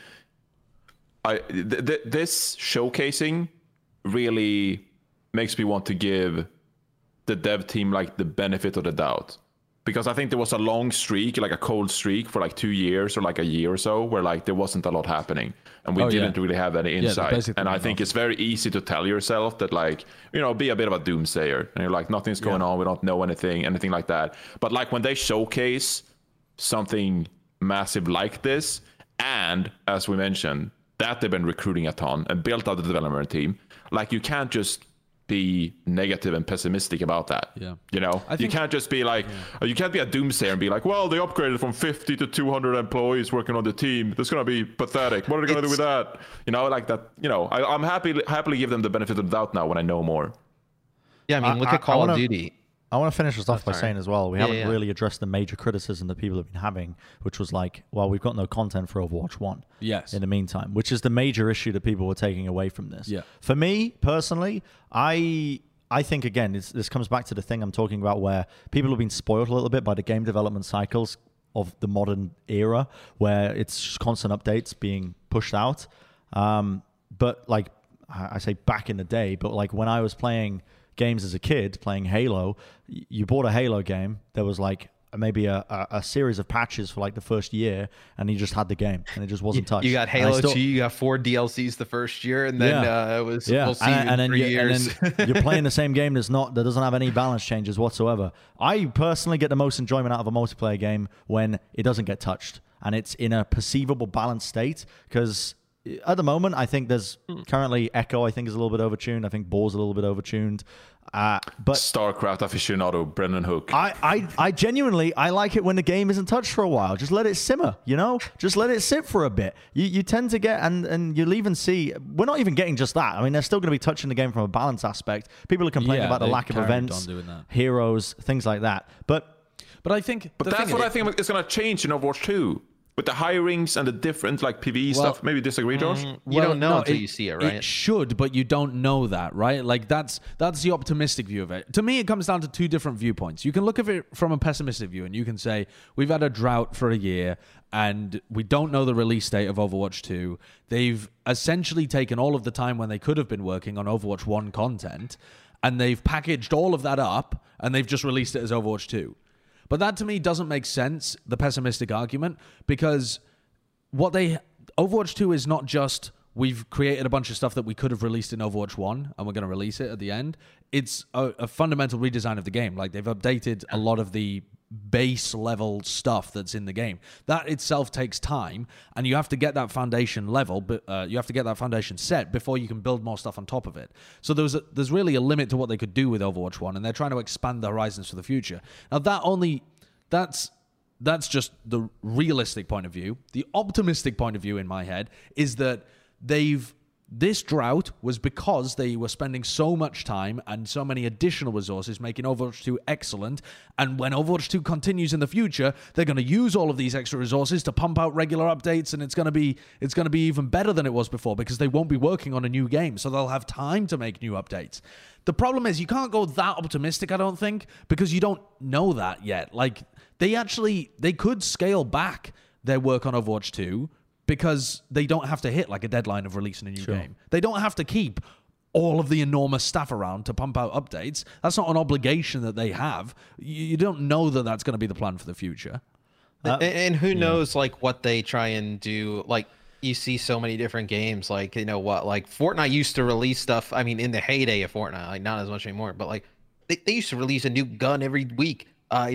S4: this showcasing really makes me want to give the dev team like the benefit of the doubt. Because I think there was a long streak, like a cold streak for like 2 years or like a year or so, where like there wasn't a lot happening, and we didn't really have any insight. And I think it's very easy to tell yourself that, like, be a bit of a doomsayer, and you're like, nothing's going on, we don't know anything like that. But like when they showcase something massive like this, and as we mentioned, that they've been recruiting a ton and built out the development team, like you can't just be negative and pessimistic about that. You can't just be like, you can't be a doomsayer and be like, well, they upgraded from 50 to 200 employees working on the team, that's gonna be pathetic, what are they gonna do with that? Like that. I'm happily give them the benefit of the doubt now when I know more.
S1: I mean, look at Call of Duty.
S2: I want to finish this off by saying as well, we haven't really addressed the major criticism that people have been having, which was like, well, we've got no content for Overwatch 1 in the meantime, which is the major issue that people were taking away from this. For me, personally, I think, again, this comes back to the thing I'm talking about, where people have been spoiled a little bit by the game development cycles of the modern era, where it's just constant updates being pushed out. But like, I say back in the day, but like when I was playing games as a kid, playing Halo, you bought a Halo game, there was like maybe a series of patches for like the first year, and you just had the game and it just wasn't touched.
S1: You got Halo 2, you got 4 DLCs the first year, and then it was we'll see you in 3 years.
S2: And then you're playing the same game that doesn't have any balance changes whatsoever. I personally get the most enjoyment out of a multiplayer game when it doesn't get touched and it's in a perceivable balanced state, because at the moment, I think there's currently Echo, I think, is a little bit overtuned. I think Boar's a little bit overtuned. But
S4: StarCraft aficionado Brendan Hook.
S2: I genuinely, I like it when the game isn't touched for a while. Just let it simmer, you know? Just let it sit for a bit. You tend to get, and you'll even see, we're not even getting just that. I mean, they're still going to be touching the game from a balance aspect. People are complaining about the lack of events, heroes, things like that. But
S3: I think...
S4: But that's what I think is going to change in Overwatch 2. With the hirings and the different like PvE stuff, maybe disagree, Josh?
S1: You don't know until you see it, right?
S3: It should, but you don't know that, right? Like that's the optimistic view of it. To me, it comes down to two different viewpoints. You can look at it from a pessimistic view, and you can say we've had a drought for a year, and we don't know the release date of Overwatch 2. They've essentially taken all of the time when they could have been working on Overwatch 1 content, and they've packaged all of that up, and they've just released it as Overwatch 2. But that to me doesn't make sense, the pessimistic argument, because Overwatch 2 is not just we've created a bunch of stuff that we could have released in Overwatch 1 and we're going to release it at the end. It's a fundamental redesign of the game. Like they've updated a lot of the base level stuff that's in the game. That itself takes time, and you have to get that foundation level, but you have to get that foundation set before you can build more stuff on top of it. So there's really a limit to what they could do with Overwatch 1, and they're trying to expand the horizons for the future. Now that's just the realistic point of view. The optimistic point of view in my head is that this drought was because they were spending so much time and so many additional resources making Overwatch 2 excellent. And when Overwatch 2 continues in the future, they're going to use all of these extra resources to pump out regular updates, and it's going to be even better than it was before because they won't be working on a new game, so they'll have time to make new updates. The problem is you can't go that optimistic, I don't think, because you don't know that yet. Like they could scale back their work on Overwatch 2 because they don't have to hit like a deadline of releasing a new game. They don't have to keep all of the enormous staff around to pump out updates. That's not an obligation that they have. You don't know that that's going to be the plan for the future.
S1: And who knows like what they try and do. Like you see so many different games, like, you know what, like Fortnite used to release stuff. I mean, in the heyday of Fortnite, like not as much anymore, but like they used to release a new gun every week. You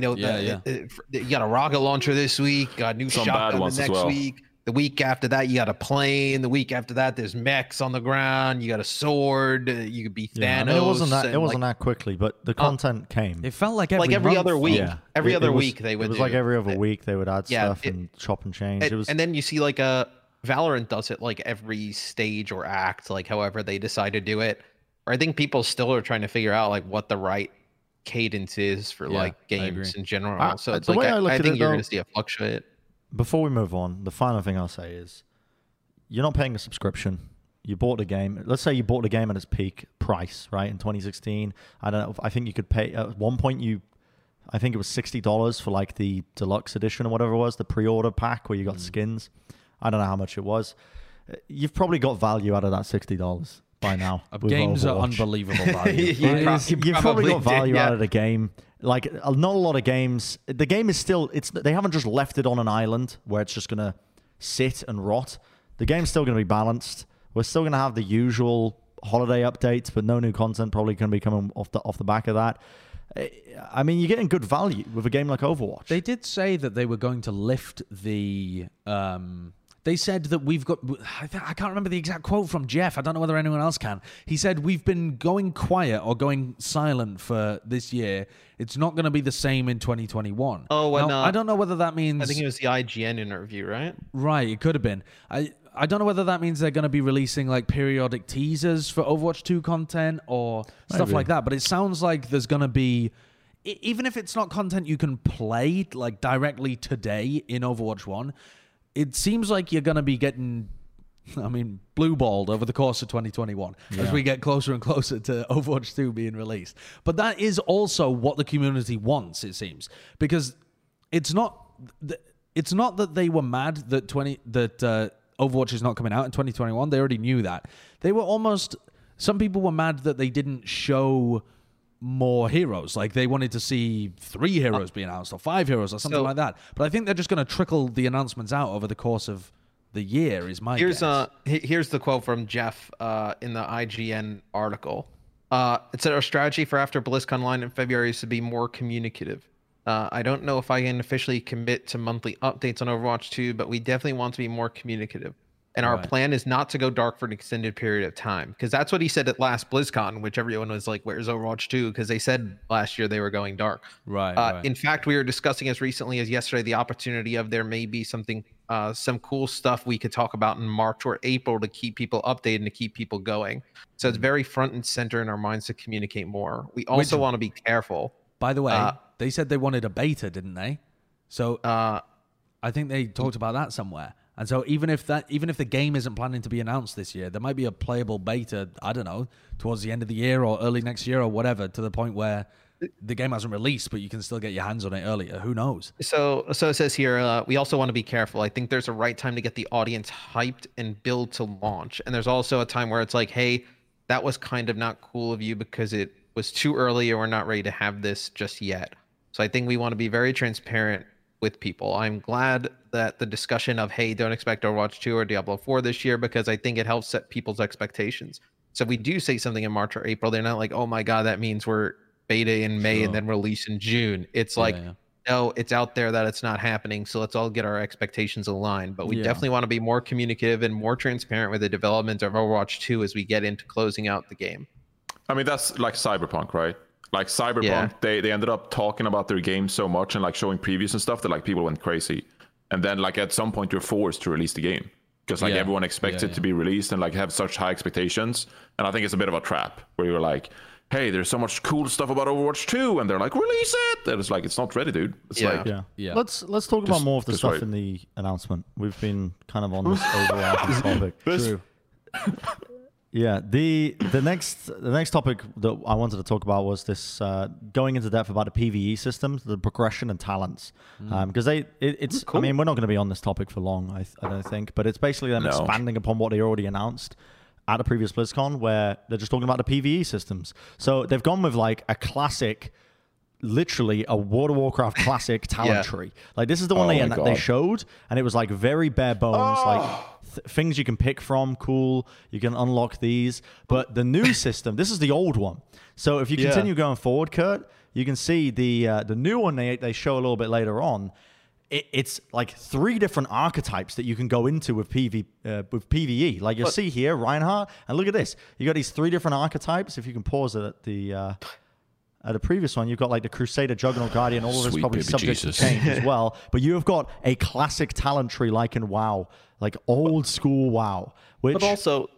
S1: got a rocket launcher this week, got a new shotgun the next week. The week after that, you got a plane. The week after that, there's mechs on the ground. You got a sword. You could be Thanos.
S2: I mean, it wasn't that quickly, but the content came.
S3: It felt like
S1: every other week. Yeah. Every other week they would.
S2: It was like every other week they would add stuff and chop and change.
S1: And then you see like Valorant does it like every stage or act, like however they decide to do it. Or I think people still are trying to figure out like what the right cadence is for like games in general. So it's like I think you're going to see it fluctuate.
S2: Before we move on, the final thing I'll say is you're not paying a subscription. You bought the game. Let's say you bought the game at its peak price, right, in 2016. I don't know. I think you could pay at one point. I think it was $60 for like the deluxe edition or whatever it was, the pre-order pack where you got skins. I don't know how much it was. You've probably got value out of that $60 by now.
S3: Games are unbelievable value.
S2: You've probably got value out of the game. Like, not a lot of games. The game is still, they haven't just left it on an island where it's just going to sit and rot. The game's still going to be balanced. We're still going to have the usual holiday updates, but no new content probably going to be coming off the back of that. I mean, you're getting good value with a game like Overwatch.
S3: They did say that they were going to lift the... They said that we've got... I can't remember the exact quote from Jeff. I don't know whether anyone else can. He said, we've been going quiet or going silent for this year. It's not going to be the same in 2021.
S1: Oh, and
S3: I don't know whether that means...
S1: I think it was the IGN interview, right?
S3: Right, it could have been. I don't know whether that means they're going to be releasing like periodic teasers for Overwatch 2 content or stuff like that. But it sounds like there's going to be... Even if it's not content you can play like directly today in Overwatch 1... It seems like you're going to be getting, blue-balled over the course of 2021 as we get closer and closer to Overwatch 2 being released. But that is also what the community wants, it seems. Because it's not that they were mad that Overwatch is not coming out in 2021. They already knew that. Some people were mad that they didn't show more heroes. Like they wanted to see 3 heroes be announced or 5 heroes or something like that. But I think they're just going to trickle the announcements out over the course of the year is my guess.
S1: Here's the quote from Jeff in the IGN article. It said, our strategy for after BlizzCon line in February is to be more communicative. I don't know if I can officially commit to monthly updates on Overwatch 2, but we definitely want to be more communicative. And our plan is not to go dark for an extended period of time, because that's what he said at last BlizzCon, which everyone was like, where's Overwatch 2? Because they said last year they were going dark.
S3: Right.
S1: In fact, we were discussing as recently as yesterday the opportunity of there may be something, some cool stuff we could talk about in March or April to keep people updated and to keep people going. So it's very front and center in our minds to communicate more. We also want to be careful.
S3: By the way, they said they wanted a beta, didn't they? So I think they talked about that somewhere. And so even if the game isn't planning to be announced this year, there might be a playable beta, I don't know, towards the end of the year or early next year or whatever, to the point where the game hasn't released, but you can still get your hands on it earlier. Who knows?
S1: So it says here, we also want to be careful. I think there's a right time to get the audience hyped and build to launch. And there's also a time where it's like, hey, that was kind of not cool of you because it was too early or we're not ready to have this just yet. So I think we want to be very transparent with people. I'm glad that the discussion of, hey, don't expect Overwatch 2 or Diablo 4 this year, because I think it helps set people's expectations. So if we do say something in March or April, they're not like, oh my God, that means we're beta in May and then release in June. It's like, no, it's out there that it's not happening. So let's all get our expectations aligned. But we definitely want to be more communicative and more transparent with the development of Overwatch 2 as we get into closing out the game.
S4: I mean, that's like Cyberpunk, right? Like Cyberpunk, they ended up talking about their game so much and like showing previews and stuff that like people went crazy. And then like at some point you're forced to release the game because like everyone expects it to be released and like have such high expectations. And I think it's a bit of a trap where you're like, hey, there's so much cool stuff about Overwatch 2, and they're like, release it. And it's like, it's not ready, dude. It's
S2: Let's talk about more of the stuff in the announcement. We've been kind of on this overarching topic.
S4: True.
S2: Yeah, the next topic that I wanted to talk about was this going into depth about the PvE systems, the progression and talents, because it's. Cool. I mean, we're not going to be on this topic for long, I don't think, but it's basically them expanding upon what they already announced at the previous BlizzCon, where they're just talking about the PvE systems. So they've gone with like a classic, literally a World of Warcraft classic talent tree. Like this is the one they showed, and it was like very bare bones, like things you can pick from. Cool, you can unlock these. But the new system, this is the old one. So if you continue going forward, Kurt, you can see the new one they show a little bit later on. It's like 3 different archetypes that you can go into with PvE. Like you'll see here, Reinhardt, and look at this. You got these 3 different archetypes. If you can pause it at the previous one, you've got like the Crusader, Juggernaut, Guardian. All of this probably subject to change as well. But you have got a classic talent tree like in WoW, like old school WoW. But
S1: also,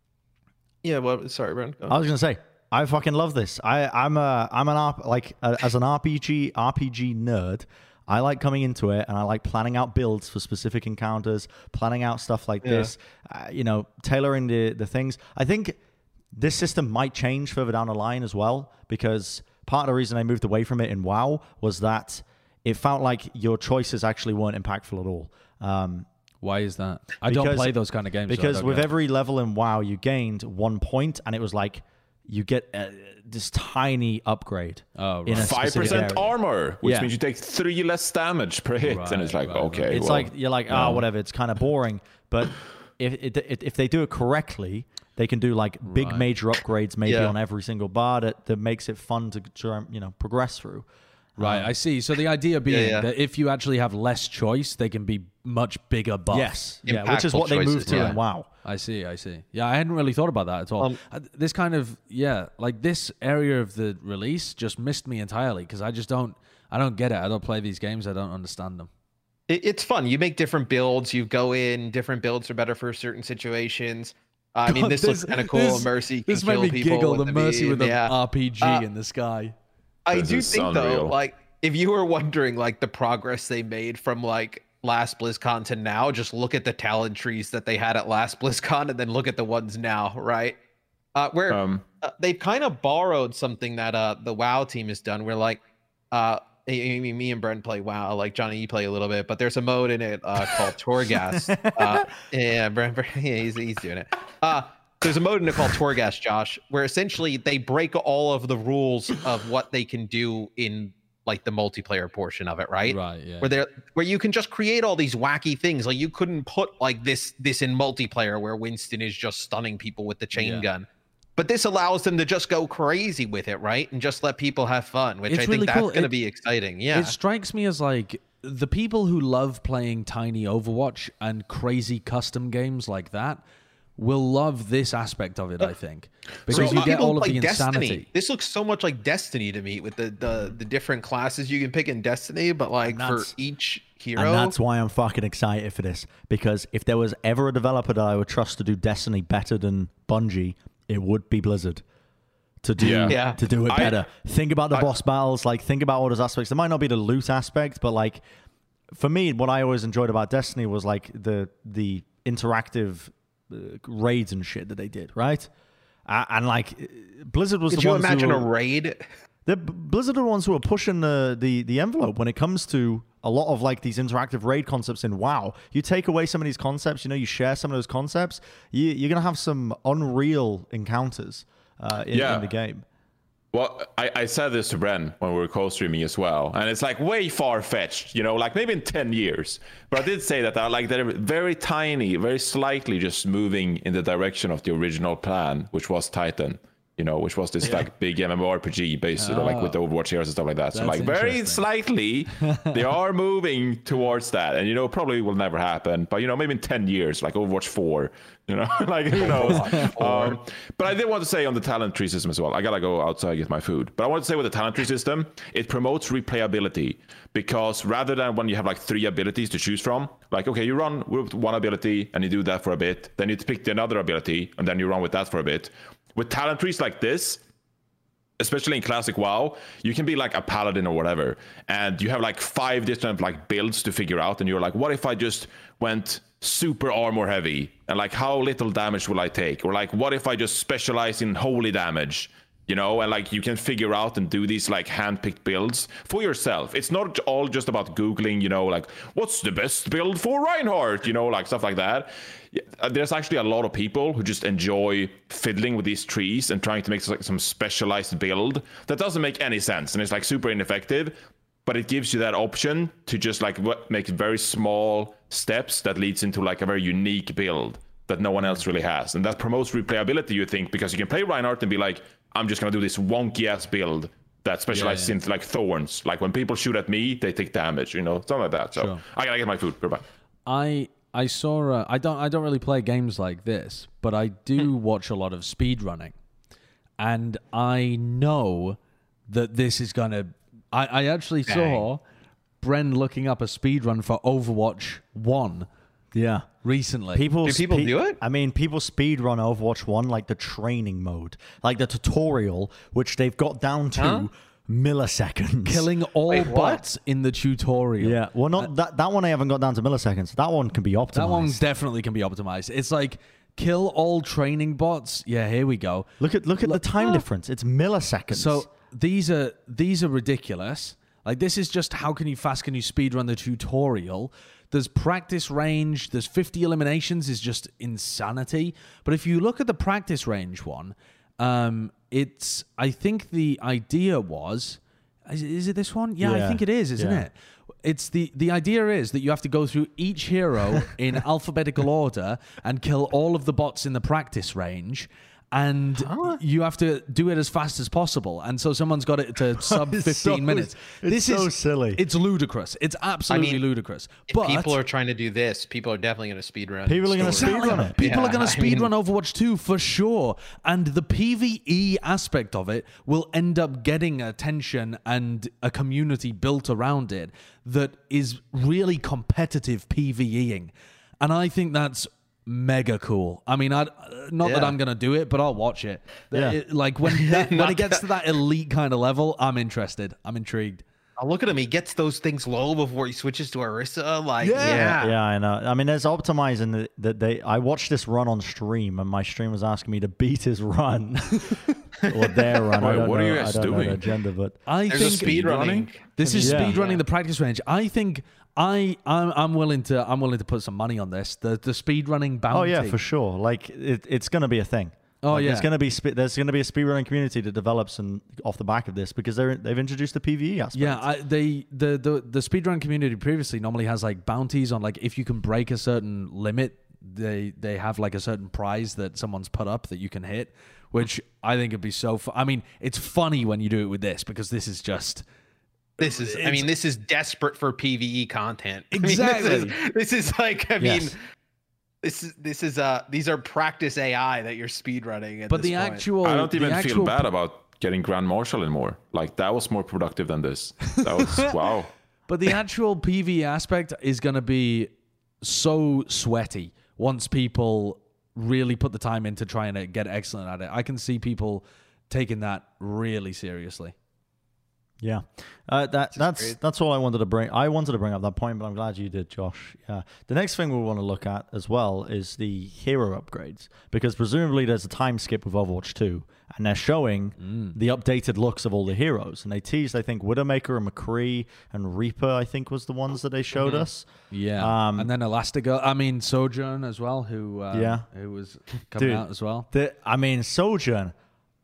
S1: sorry, Brent.
S2: I was gonna say, I fucking love this. I'm an as an RPG nerd. I like coming into it, and I like planning out builds for specific encounters, planning out stuff like this, tailoring the things. I think this system might change further down the line as well, because part of the reason I moved away from it in WoW was that it felt like your choices actually weren't impactful at all.
S3: Why is that? I don't play those kind of games.
S2: Because with every level in WoW, you gained 1 point, and it was like you get this tiny upgrade.
S3: Oh, right.
S2: In a
S4: 5% armor, which means you take 3 less damage per hit. Right, and it's like, okay.
S2: It's like, you're like, whatever, it's kind of boring. But if they do it correctly, they can do like big major upgrades maybe on every single bar that makes it fun to progress through.
S3: Right, I see. So the idea being that if you actually have less choice, they can be much bigger buffs.
S2: Yes, which is what they moved to in WoW.
S3: I see. Yeah, I hadn't really thought about that at all. This kind of, like this area of the release just missed me entirely, because I don't get it. I don't play these games. I don't understand them.
S1: It's fun. You make different builds. You go in, different builds are better for certain situations. I mean, this looks kind of cool. Mercy can kill people. This made me giggle,
S3: the Mercy with the RPG in the sky.
S1: I do think though, like if you were wondering like the progress they made from like last BlizzCon to now, just look at the talent trees that they had at last BlizzCon and then look at the ones now, right? Where they've kind of borrowed something that the WoW team has done. Where like me and Brent play WoW, like Johnny, you play a little bit, but there's a mode in it called Torghast. Brent, he's doing it. There's a mode in it called Torghast, Josh, where essentially they break all of the rules of what they can do in like the multiplayer portion of it, right?
S3: Right, yeah.
S1: Where you can just create all these wacky things. Like you couldn't put like this in multiplayer where Winston is just stunning people with the chain gun. But this allows them to just go crazy with it, right? And just let people have fun, which I think that's going to be exciting. Yeah.
S3: It strikes me as like the people who love playing tiny Overwatch and crazy custom games like that will love this aspect of it, I think, because you get all of the insanity.
S1: Destiny. This looks so much like Destiny to me, with the different classes you can pick in Destiny, but like for each hero.
S2: And that's why I'm fucking excited for this, because if there was ever a developer that I would trust to do Destiny better than Bungie, it would be Blizzard. To do it better. Think about the boss battles, like think about all those aspects. There might not be the loot aspect, but like for me, what I always enjoyed about Destiny was like the interactive raids and shit that they did, right? And like Blizzard was
S1: Could
S2: the
S1: you
S2: ones
S1: imagine
S2: who
S1: a
S2: were,
S1: raid?
S2: the Blizzard are the ones who are pushing the envelope when it comes to a lot of like these interactive raid concepts in WoW. You take away some of these concepts, you share some of those concepts, you're gonna have some unreal encounters in the game.
S4: Well, I said this to Bren when we were co-streaming as well, and it's like way far-fetched, like maybe in 10 years. But I did say that they're very tiny, very slightly just moving in the direction of the original plan, which was Titan, which was this like big MMORPG based like with the Overwatch heroes and stuff like that. So like very slightly, they are moving towards that, and probably will never happen. But maybe in 10 years, like Overwatch 4. Like who knows? But I did want to say on the talent tree system as well. I gotta go outside and get my food. But I want to say with the talent tree system, it promotes replayability, because rather than when you have like 3 abilities to choose from, like okay, you run with one ability and you do that for a bit, then you pick another ability and then you run with that for a bit. With talent trees like this, especially in classic WoW, you can be like a paladin or whatever, and you have like 5 different like builds to figure out, and you're like, what if I just went super armor heavy, and like how little damage will I take? Or like, what if I just specialize in holy damage? And like you can figure out and do these like hand-picked builds for yourself. It's not all just about Googling, like what's the best build for Reinhardt, like stuff like that. There's actually a lot of people who just enjoy fiddling with these trees and trying to make like some specialized build that doesn't make any sense, and it's like super ineffective, but it gives you that option to just like make very small steps that leads into like a very unique build that no one else really has. And that promotes replayability, you think, because you can play Reinhardt and be like, I'm just going to do this wonky ass build that specializes in like thorns. Like when people shoot at me, they take damage, something like that. So I got to get my food. Goodbye.
S3: I saw, I don't really play games like this, but I do watch a lot of speedrunning. And I know that this is going to, I actually saw Bren looking up a speedrun for Overwatch 1.
S2: Yeah.
S3: Recently.
S1: Do people do it?
S2: I mean, people speedrun Overwatch 1 like the training mode, like the tutorial, which they've got down to milliseconds.
S3: Killing all bots in the tutorial.
S2: Yeah. Well, not that one I haven't got down to milliseconds. That one can be optimized.
S3: That one definitely can be optimized. It's like kill all training bots. Yeah, here we go.
S2: Look at the time difference. It's milliseconds.
S3: So these are ridiculous. Like this is just how can you speedrun the tutorial. There's practice range. There's 50 eliminations is just insanity. But if you look at the practice range one, it's, I think the idea was, is it this one? Yeah, I think it is, isn't it? It's the idea is that you have to go through each hero in alphabetical order and kill all of the bots in the practice range. And you have to do it as fast as possible. And so someone's got it to sub 15 minutes.
S2: This is so silly.
S3: It's ludicrous. It's absolutely ludicrous. But
S1: people are trying to do this. People are definitely going to speedrun.
S2: People are going to speedrun it.
S3: People are going to speedrun Overwatch 2 for sure. And the PvE aspect of it will end up getting attention and a community built around it that is really competitive PvEing. And I think that's mega cool. I mean, that I'm gonna do it, but I'll watch it. Like when it gets to that elite kind of level, I'm interested. I'm intrigued.
S1: Oh, look at him. He gets those things low before he switches to Orisa. Like,
S2: yeah, I know. I mean, there's optimizing that I watched this run on stream, and my stream was asking me to beat his run or their run.
S4: Wait, what are you guys doing?
S2: The agenda, but
S3: I think
S1: speed running.
S3: This is speed running the practice range. I think I'm willing to put some money on this. The speed running bounty.
S2: Oh yeah, for sure. Like it's going to be a thing.
S3: Oh yeah,
S2: there's going to be a speedrunning community that develops off the back of this because they've introduced the PvE aspect.
S3: Yeah, the speedrun community previously normally has like bounties on like if you can break a certain limit, they have like a certain prize that someone's put up that you can hit, which I think would be so. I mean, it's funny when you do it with this because this is just
S1: This is, I mean, this is desperate for PvE content.
S3: Exactly.
S1: I mean, this is like, I mean, these are practice AI that you're speedrunning.
S3: But the actual,
S4: I don't even feel bad about getting Grand Marshal anymore. Like, that was more productive than this. That was wow.
S3: But the actual PvE aspect is going to be so sweaty once people really put the time into trying to get excellent at it. I can see people taking that really seriously.
S2: Yeah, that's all I wanted to bring. I wanted to bring up that point, but I'm glad you did, Josh. Yeah. The next thing we want to look at as well is the hero upgrades, because presumably there's a time skip with Overwatch 2, and they're showing the updated looks of all the heroes. And they teased, I think, Widowmaker and McCree and Reaper, I think, was the ones that they showed us.
S3: Yeah, and then Sojourn as well, who was coming out as well.
S2: Sojourn.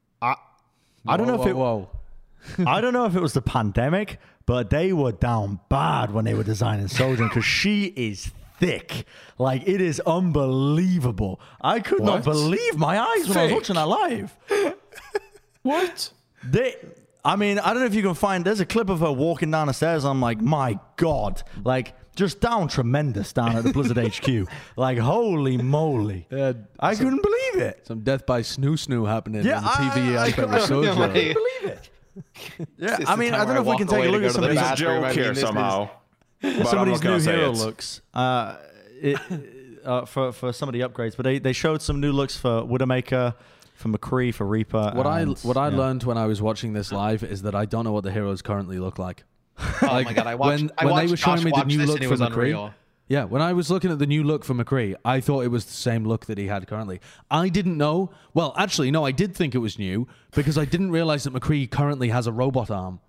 S2: I don't know if it. I don't know if it was the pandemic, but they were down bad when they were designing Sojourn, because she is thick. Like, it is unbelievable. I could not believe my eyes when I was watching that live.
S4: What?
S2: I don't know if you can find, there's a clip of her walking down the stairs. I'm like, my God. Like, just down tremendous down at the Blizzard HQ. Like, holy moly. I couldn't believe it.
S3: Some death by snoo happening in the PvE aspect of Sojourn.
S2: I couldn't believe it. Yeah, I don't know if we can take a look at some of these
S4: joke here somehow.
S2: Some of these new hero looks for some of the upgrades, but they showed some new looks for Widowmaker, for McCree, for Reaper.
S3: What I learned when I was watching this live is that I don't know what the heroes currently look like.
S1: Oh my God! I watched.
S3: When they were showing me the new look
S1: for
S3: McCree.
S1: Unreal.
S3: Yeah, when I was looking at the new look for McCree, I thought it was the same look that he had currently. I didn't know. Well, actually, no, I did think it was new because I didn't realize that McCree currently has a robot arm.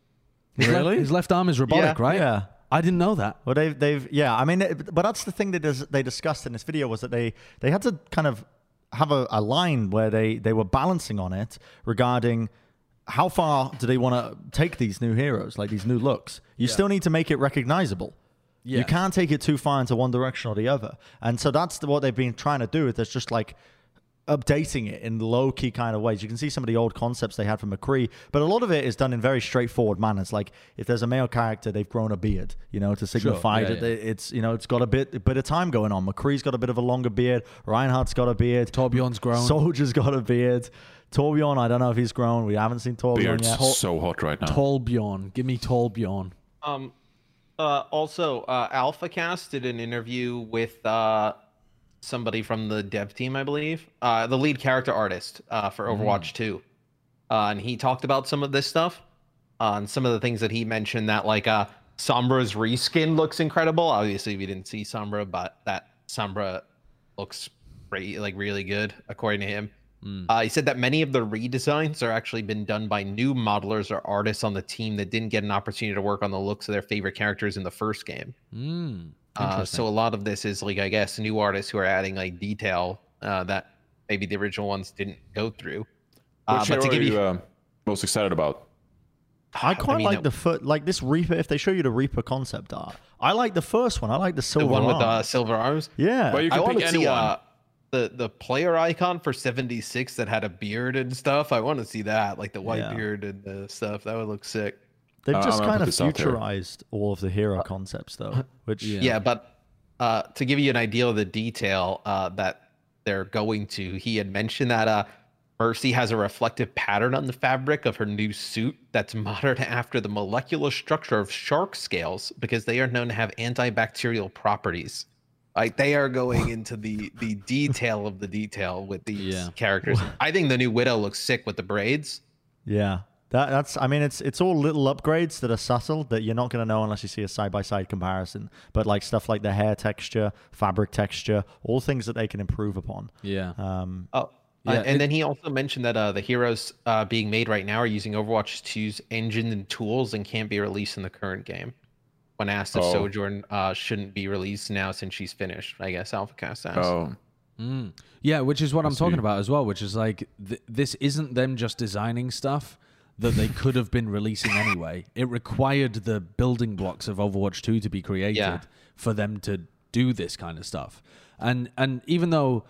S3: His left arm is robotic, right?
S2: Yeah.
S3: I didn't know that.
S2: Well, but that's the thing that they discussed in this video, was that they had to kind of have a line where they were balancing on it regarding how far do they want to take these new heroes, like these new looks. You still need to make it recognizable. Yes. You can't take it too far into one direction or the other. And so that's what they've been trying to do. It's just like updating it in low-key kind of ways. You can see some of the old concepts they had for McCree, but a lot of it is done in very straightforward manners. Like, if there's a male character, they've grown a beard, to signify that it's it's got a bit of time going on. McCree's got a bit of a longer beard. Reinhardt's got a beard.
S3: Torbjorn's grown.
S2: Soldier's got a beard. Torbjorn, I don't know if he's grown. We haven't seen Torbjorn
S4: Beard's
S2: yet.
S4: so hot right now.
S3: Torbjorn. Give me Torbjorn.
S1: Also, AlphaCast did an interview with somebody from the dev team, I believe, the lead character artist for Overwatch 2, and he talked about some of this stuff, and some of the things that he mentioned, that like Sombra's reskin looks incredible. Obviously, we didn't see Sombra, but that Sombra looks really good according to him. He said that many of the redesigns are actually been done by new modelers or artists on the team that didn't get an opportunity to work on the looks of their favorite characters in the first game. So a lot of this is, like, I guess, new artists who are adding like detail that maybe the original ones didn't go through.
S4: Which hero are you most excited about?
S2: I quite like this Reaper. If they show you the Reaper concept art, I like the first one. I like the silver
S1: one
S2: arms.
S1: with silver arms.
S2: Yeah,
S4: but you can pick anyone.
S1: The player icon for 76 that had a beard and stuff. I want to see that, like the white beard and the stuff. That would look sick.
S2: They've just kind of futurized all of the hero concepts, though. Which
S1: but to give you an idea of the detail that they're going to, he had mentioned that Mercy has a reflective pattern on the fabric of her new suit that's modeled after the molecular structure of shark scales, because they are known to have antibacterial properties. Like, they are going into the detail of the detail with these characters. I think the new Widow looks sick with the braids.
S2: Yeah. That's it's all little upgrades that are subtle that you're not going to know unless you see a side-by-side comparison. But like stuff like the hair texture, fabric texture, all things that they can improve upon.
S3: Yeah.
S1: And then he also mentioned that the heroes being made right now are using Overwatch 2's engine and tools and can't be released in the current game. When asked if Sojourn shouldn't be released now since she's finished, I guess AlphaCast asked.
S3: Yeah, which is what I'm talking about as well, which is like, this isn't them just designing stuff that they could have been releasing anyway. It required the building blocks of Overwatch 2 to be created for them to do this kind of stuff. And even though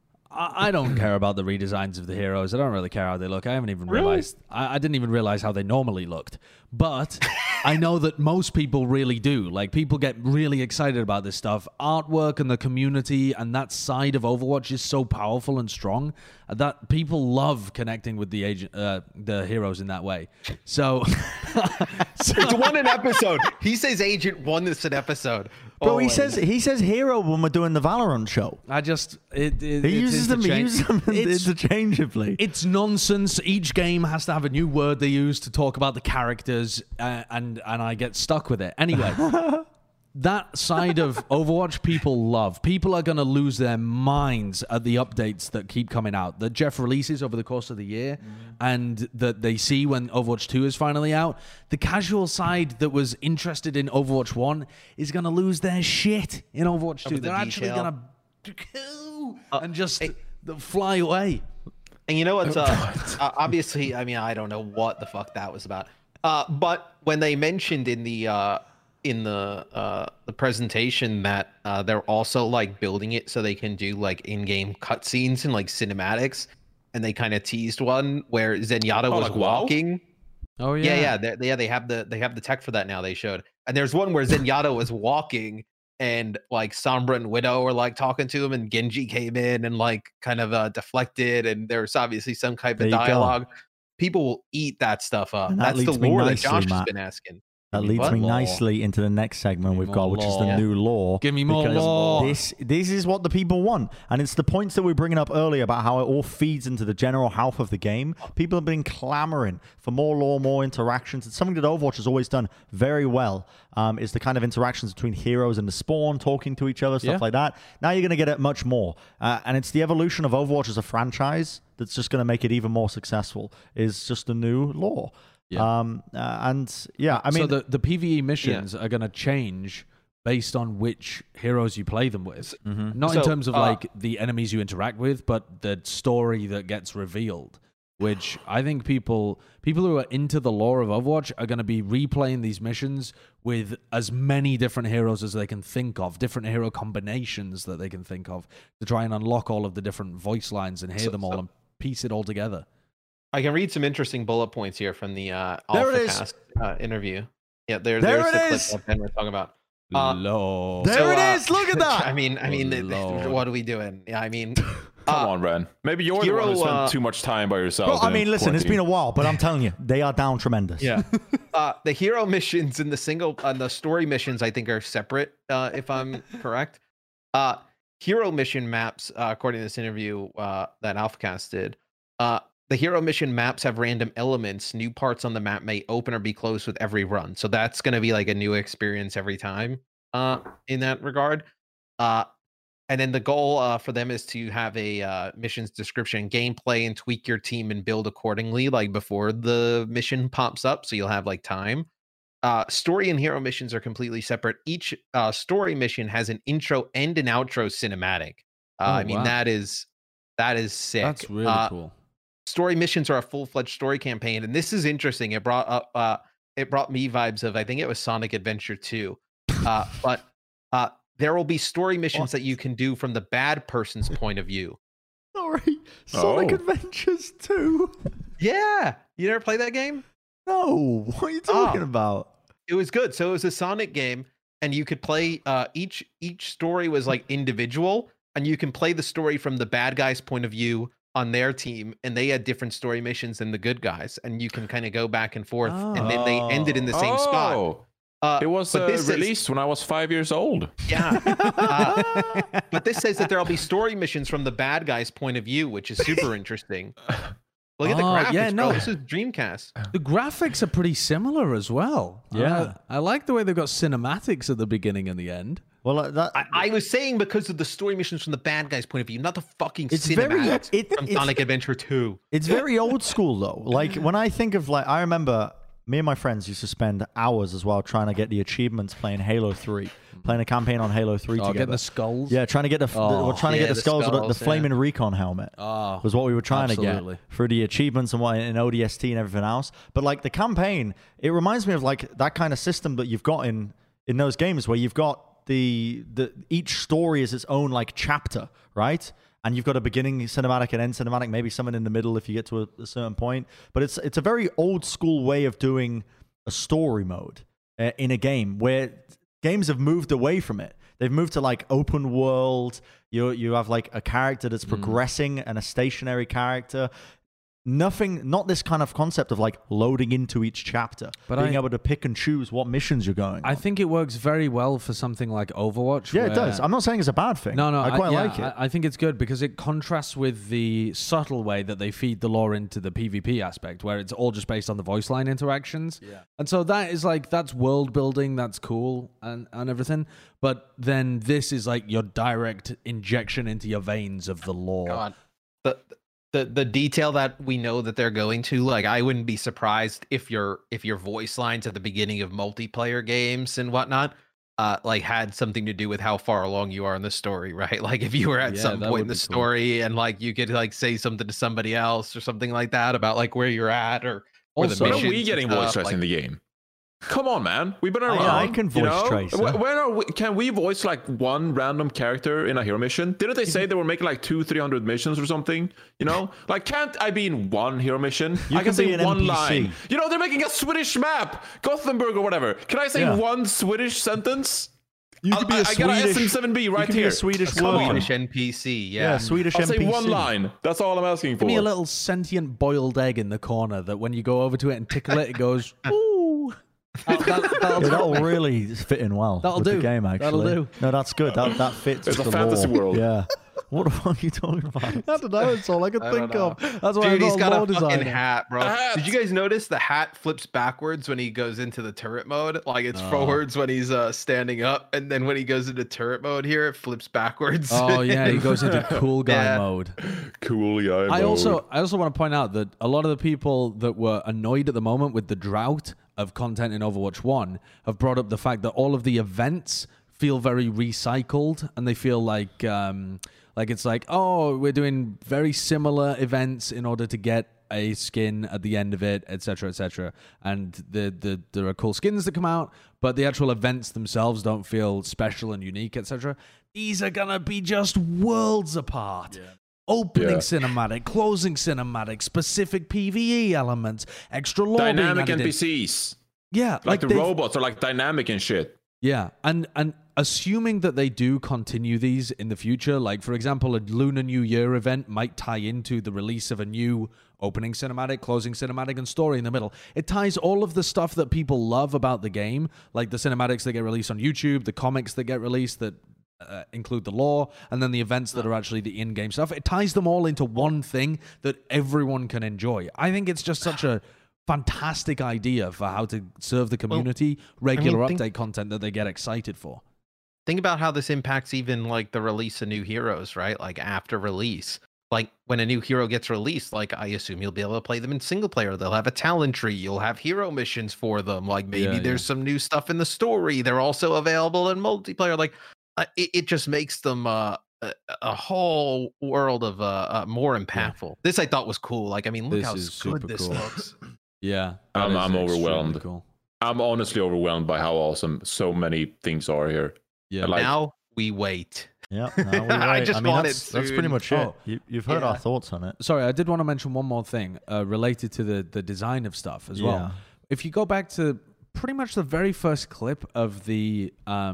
S3: I don't care about the redesigns of the heroes, I don't really care how they look. I haven't even realized. I didn't even realize how they normally looked. but I know that most people really do. Like, people get really excited about this stuff. Artwork and the community and that side of Overwatch is so powerful and strong that people love connecting with the heroes in that way. So,
S1: It's one an episode. He says Agent won this an episode.
S2: Bro, he says hero when we're doing the Valorant show.
S3: He
S2: uses them interchangeably.
S3: It's nonsense. Each game has to have a new word they use to talk about the characters, and I get stuck with it. Anyway, that side of Overwatch people love. People are going to lose their minds at the updates that keep coming out, that Jeff releases over the course of the year, and that they see when Overwatch 2 is finally out. The casual side that was interested in Overwatch 1 is going to lose their shit in Overwatch 2. They're actually going to and just fly away.
S1: And you know what? Obviously, I mean, I don't know what the fuck that was about. But when they mentioned in the presentation that they're also like building it so they can do like in-game cutscenes and like cinematics, and they kind of teased one where Zenyatta was
S4: like
S1: walking.
S4: WoW?
S3: Oh yeah,
S1: They have the tech for that now. They showed, and there's one where Zenyatta was walking, and like Sombra and Widow were like talking to him, and Genji came in and like kind of deflected, and there's obviously some type of dialogue. People will eat that stuff up. That's the lore that Josh has been asking.
S2: That leads me nicely into the next segment we've got, which is the new lore.
S3: Give me more lore.
S2: This is what the people want. And it's the points that we were bringing up earlier about how it all feeds into the general health of the game. People have been clamoring for more lore, more interactions. It's something that Overwatch has always done very well, is the kind of interactions between heroes and the spawn, talking to each other, stuff like that. Now you're going to get it much more. And it's the evolution of Overwatch as a franchise that's just going to make it even more successful, is just the new lore.
S3: Yeah.
S2: I mean,
S3: so the PvE missions are going to change based on which heroes you play them with. Not in terms of like the enemies you interact with, but the story that gets revealed, which I think people who are into the lore of Overwatch are going to be replaying these missions with as many different heroes as they can think of, different hero combinations that they can think of, to try and unlock all of the different voice lines and hear them all and piece it all together.
S1: I can read some interesting bullet points here from the AlphaCast interview. Yeah, there's the clip that Ben was talking about.
S2: There it is. Look at that.
S1: I mean, what are we doing? Yeah, I mean,
S4: come on, Ren. Maybe you're the one who spent too much time by yourself.
S2: Bro, I mean, listen, it's been a while, but I'm telling you, they are down tremendous.
S1: Yeah. The hero missions and the story missions, I think, are separate. If I'm correct. Hero mission maps, according to this interview that AlphaCast did. The hero mission maps have random elements. New parts on the map may open or be closed with every run. So that's going to be like a new experience every time in that regard. And then the goal for them is to have a mission's description, gameplay, and tweak your team and build accordingly, like before the mission pops up. So you'll have like time. Story and hero missions are completely separate. Each story mission has an intro and an outro cinematic. I mean, that is sick.
S3: That's really cool.
S1: Story missions are a full-fledged story campaign, and this is interesting. It brought me vibes of, I think it was Sonic Adventure 2. But there will be story missions that you can do from the bad person's point of view.
S2: Sorry, Sonic Adventures 2.
S1: Yeah, you never played that game?
S2: No, what are you talking about?
S1: It was good. So it was a Sonic game, and you could play each story was like individual, and you can play the story from the bad guy's point of view on their team, and they had different story missions than the good guys, and you can kind of go back and forth, and then they ended in the same spot.
S4: It was released when I was 5 years old.
S1: Yeah. But this says that there'll be story missions from the bad guy's point of view, which is super interesting. Look at the graphics, bro. This is Dreamcast.
S3: The graphics are pretty similar as well.
S2: Yeah.
S3: I like the way they've got cinematics at the beginning and the end.
S2: Well,
S1: I was saying because of the story missions from the bad guy's point of view, not the fucking cinematics from Sonic Adventure 2.
S2: It's very old school, though. Like, when I think of, like, I remember me and my friends used to spend hours as well trying to get the achievements playing Halo 3, playing a campaign on Halo 3 together.
S3: Getting the skulls?
S2: Yeah, trying to get the skulls with the flaming recon helmet was what we were trying to get through the achievements and what in ODST and everything else. But, like, the campaign, it reminds me of, like, that kind of system that you've got in those games where you've got each story is its own like chapter, right? And you've got a beginning cinematic and end cinematic, maybe something in the middle if you get to a certain point. But it's a very old school way of doing a story mode in a game where games have moved away from it. They've moved to like open world. You have like a character that's progressing and a stationary character. Not this kind of concept of like loading into each chapter, but being able to pick and choose what missions you're going on.
S3: I think it works very well for something like Overwatch.
S2: Yeah, it does. I'm not saying it's a bad thing.
S3: No,
S2: I quite like it.
S3: I think it's good because it contrasts with the subtle way that they feed the lore into the PvP aspect, where it's all just based on the voice line interactions. Yeah. And so that is like, that's world building, that's cool and everything. But then this is like your direct injection into your veins of the lore.
S1: God. The detail that we know that they're going to, like, I wouldn't be surprised if your voice lines at the beginning of multiplayer games and whatnot, like had something to do with how far along you are in the story, right? Like if you were at some point in the story and like you could like say something to somebody else or something like that about like where you're at or
S4: also,
S1: the
S4: when are we getting voice trace in the game? Come on, man. We've been around.
S2: Yeah, I can voice trace.
S4: Can we voice like one random character in a hero mission? Didn't they say they were making like 200-300 missions or something? You know, like can't I be in one hero mission? I can say one NPC line. You know, they're making a Swedish map, Gothenburg or whatever. Can I say one Swedish sentence?
S2: You could be a Swedish.
S4: I got SM7B right here.
S2: A Swedish
S1: NPC. Yeah,
S2: Swedish
S4: I'll
S2: NPC.
S4: say one line. That's all I'm asking for.
S3: Give me a little sentient boiled egg in the corner that when you go over to it and tickle it, it goes, ooh.
S2: That'll really fit in well with the game, actually.
S3: That'll do.
S2: No, that's good. That fits.
S4: It's
S2: with
S4: a
S2: the
S4: fantasy
S2: lore.
S4: world.
S2: Yeah. What the fuck are you talking about?
S3: I don't know. It's all I could think of. That's why
S1: Dude, he's got a fucking
S3: designer.
S1: hat, bro. Did you guys notice the hat flips backwards when he goes into the turret mode? Like it's forwards when he's standing up, and then when he goes into turret mode here, it flips backwards.
S3: Oh yeah, he goes into cool guy mode.
S4: Cool guy mode.
S3: I also want to point out that a lot of the people that were annoyed at the moment with the drought of content in Overwatch 1 have brought up the fact that all of the events feel very recycled, and they feel like it's like, oh, we're doing very similar events in order to get a skin at the end of it, etc., etc. And there are cool skins that come out, but the actual events themselves don't feel special and unique, etc. These are gonna be just worlds apart. Yeah. Opening cinematic, closing cinematic, specific PvE elements, extra lore,
S4: dynamic NPCs.
S3: Yeah,
S4: like the robots are like dynamic and shit.
S3: Yeah, and assuming that they do continue these in the future, like for example, a Lunar New Year event might tie into the release of a new opening cinematic, closing cinematic, and story in the middle. It ties all of the stuff that people love about the game, like the cinematics that get released on YouTube, the comics that get released that include the lore, and then the events that are actually the in-game stuff. It ties them all into one thing that everyone can enjoy. I think it's just such a fantastic idea for how to serve the community regular update content that they get excited for.
S1: Think about how this impacts even like the release of new heroes, right? Like after release, like when a new hero gets released, like I assume you'll be able to play them in single player. They'll have a talent tree. You'll have hero missions for them. Like maybe there's some new stuff in the story. They're also available in multiplayer. Like it just makes them a whole world of more impactful. Yeah. This I thought was cool. Like, I mean, look how good this looks.
S3: Yeah.
S4: I'm overwhelmed. Cool. I'm honestly overwhelmed by how awesome so many things are here.
S1: Yeah. Now we wait.
S2: Yeah. Now we wait.
S1: I mean, that's
S2: pretty much it. You've heard our thoughts on it.
S3: Sorry, I did want to mention one more thing related to the design of stuff as well. If you go back to pretty much the very first clip of the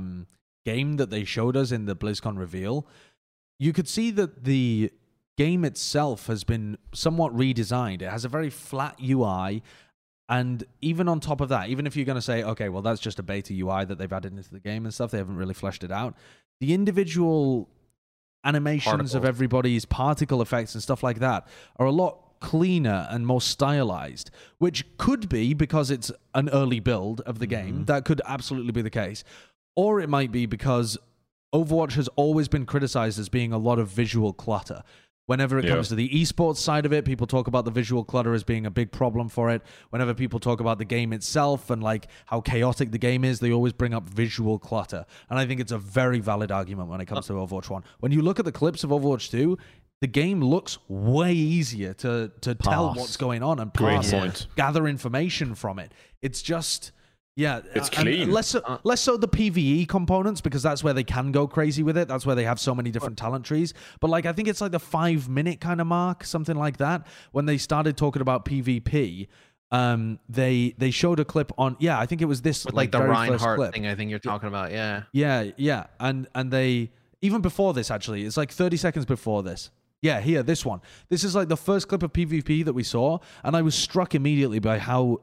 S3: game that they showed us in the BlizzCon reveal, you could see that the game itself has been somewhat redesigned. It has a very flat UI, and even on top of that, even if you're going to say, okay, well, that's just a beta UI that they've added into the game and stuff, they haven't really fleshed it out. The individual animations of everybody's particle effects and stuff like that are a lot cleaner and more stylized, which could be because it's an early build of the game. That could absolutely be the case. Or it might be because Overwatch has always been criticized as being a lot of visual clutter. Whenever it comes to the esports side of it, people talk about the visual clutter as being a big problem for it. Whenever people talk about the game itself and like how chaotic the game is, they always bring up visual clutter. And I think it's a very valid argument when it comes to Overwatch 1. When you look at the clips of Overwatch 2, the game looks way easier to tell what's going on and gather information from it. It's just... Yeah,
S4: it's clean.
S3: Less so the PvE components, because that's where they can go crazy with it. That's where they have so many different talent trees. But like, I think it's like the 5-minute kind of mark, something like that, when they started talking about PvP. they showed a clip on, I think it was this
S1: with like the
S3: very first
S1: Reinhardt
S3: clip.
S1: thing. I think you're talking about, yeah.
S3: Yeah, and they even before this actually, it's like 30 seconds before this. Yeah, here, this one. This is like the first clip of PvP that we saw, and I was struck immediately by how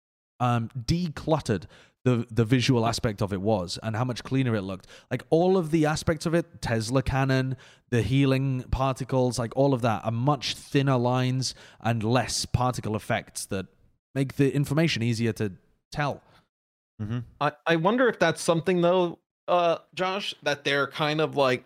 S3: decluttered the visual aspect of it was and how much cleaner it looked. Like all of the aspects of it, Tesla cannon, the healing particles, like all of that are much thinner lines and less particle effects that make the information easier to tell.
S2: Mm-hmm.
S1: I wonder if that's something though, Josh, that they're kind of like,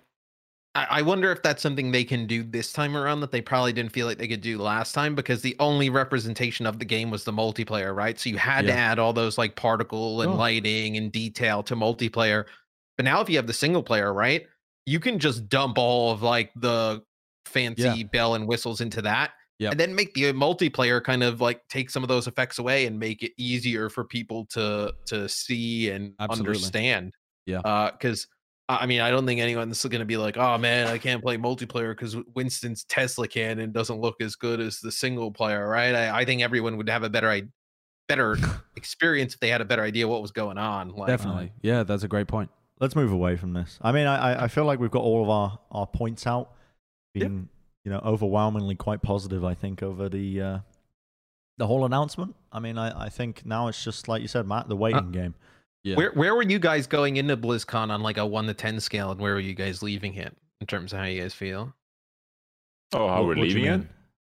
S1: I wonder if that's something they can do this time around that they probably didn't feel like they could do last time, because the only representation of the game was the multiplayer, right? So you had to add all those like particle and lighting and detail to multiplayer. But now if you have the single player, right, you can just dump all of like the fancy bell and whistles into that. And then make the multiplayer kind of like take some of those effects away and make it easier for people to see and understand. Because I mean, I don't think anyone's going to be like, oh man, I can't play multiplayer because Winston's Tesla cannon doesn't look as good as the single player, right? I think everyone would have a better experience if they had a better idea what was going on. Like,
S3: definitely. Yeah, that's a great point.
S2: Let's move away from this. I mean, I feel like we've got all of our points out, being overwhelmingly quite positive, I think, over the whole announcement. I mean, I think now it's just like you said, Matt, the waiting game.
S3: Yeah.
S1: Where were you guys going into BlizzCon on like a 1 to 10 scale, and where were you guys leaving it in terms of how you guys feel?
S4: Oh, how we're leaving it?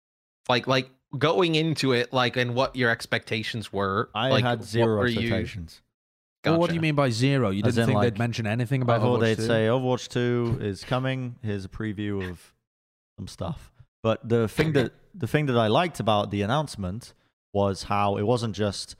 S1: Like going into it, like, and what your expectations were.
S2: I had zero expectations.
S3: Well, what do you mean by zero? You didn't think they'd mention anything about Overwatch 2? I thought they'd
S2: say Overwatch 2 is coming. Here's a preview of some stuff. But the thing that I liked about the announcement was how it wasn't just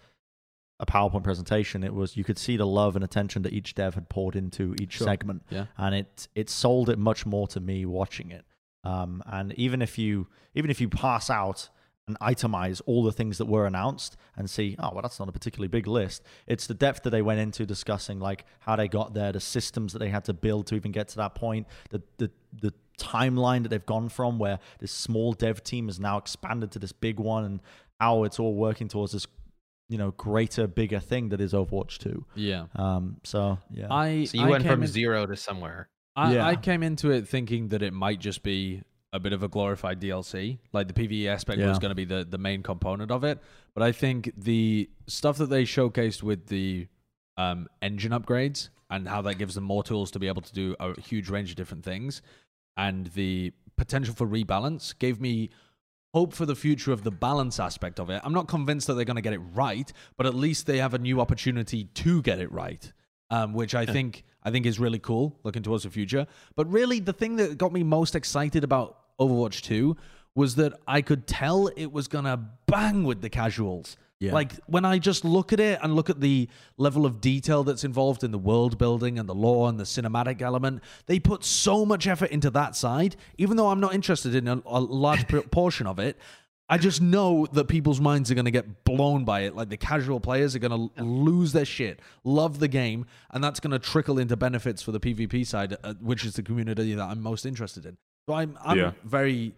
S2: a PowerPoint presentation. It was, you could see the love and attention that each dev had poured into each segment, and it sold it much more to me watching it. And even if you pass out and itemize all the things that were announced and see, oh well, that's not a particularly big list. It's the depth that they went into discussing, like how they got there, the systems that they had to build to even get to that point, the timeline that they've gone from, where this small dev team has now expanded to this big one, and how it's all working towards this greater, bigger thing that is Overwatch 2.
S3: Yeah.
S2: So
S1: you went from zero to somewhere.
S3: I came into it thinking that it might just be a bit of a glorified DLC. Like the PvE aspect was going to be the main component of it. But I think the stuff that they showcased with the engine upgrades and how that gives them more tools to be able to do a huge range of different things, and the potential for rebalance gave me hope for the future of the balance aspect of it. I'm not convinced that they're going to get it right, but at least they have a new opportunity to get it right, which I think is really cool, looking towards the future. But really, the thing that got me most excited about Overwatch 2 was that I could tell it was going to bang with the casuals. Yeah. Like, when I just look at it and look at the level of detail that's involved in the world building and the lore and the cinematic element, they put so much effort into that side. Even though I'm not interested in a large portion of it, I just know that people's minds are going to get blown by it. Like, the casual players are going to lose their shit, love the game, and that's going to trickle into benefits for the PvP side, which is the community that I'm most interested in. So I'm very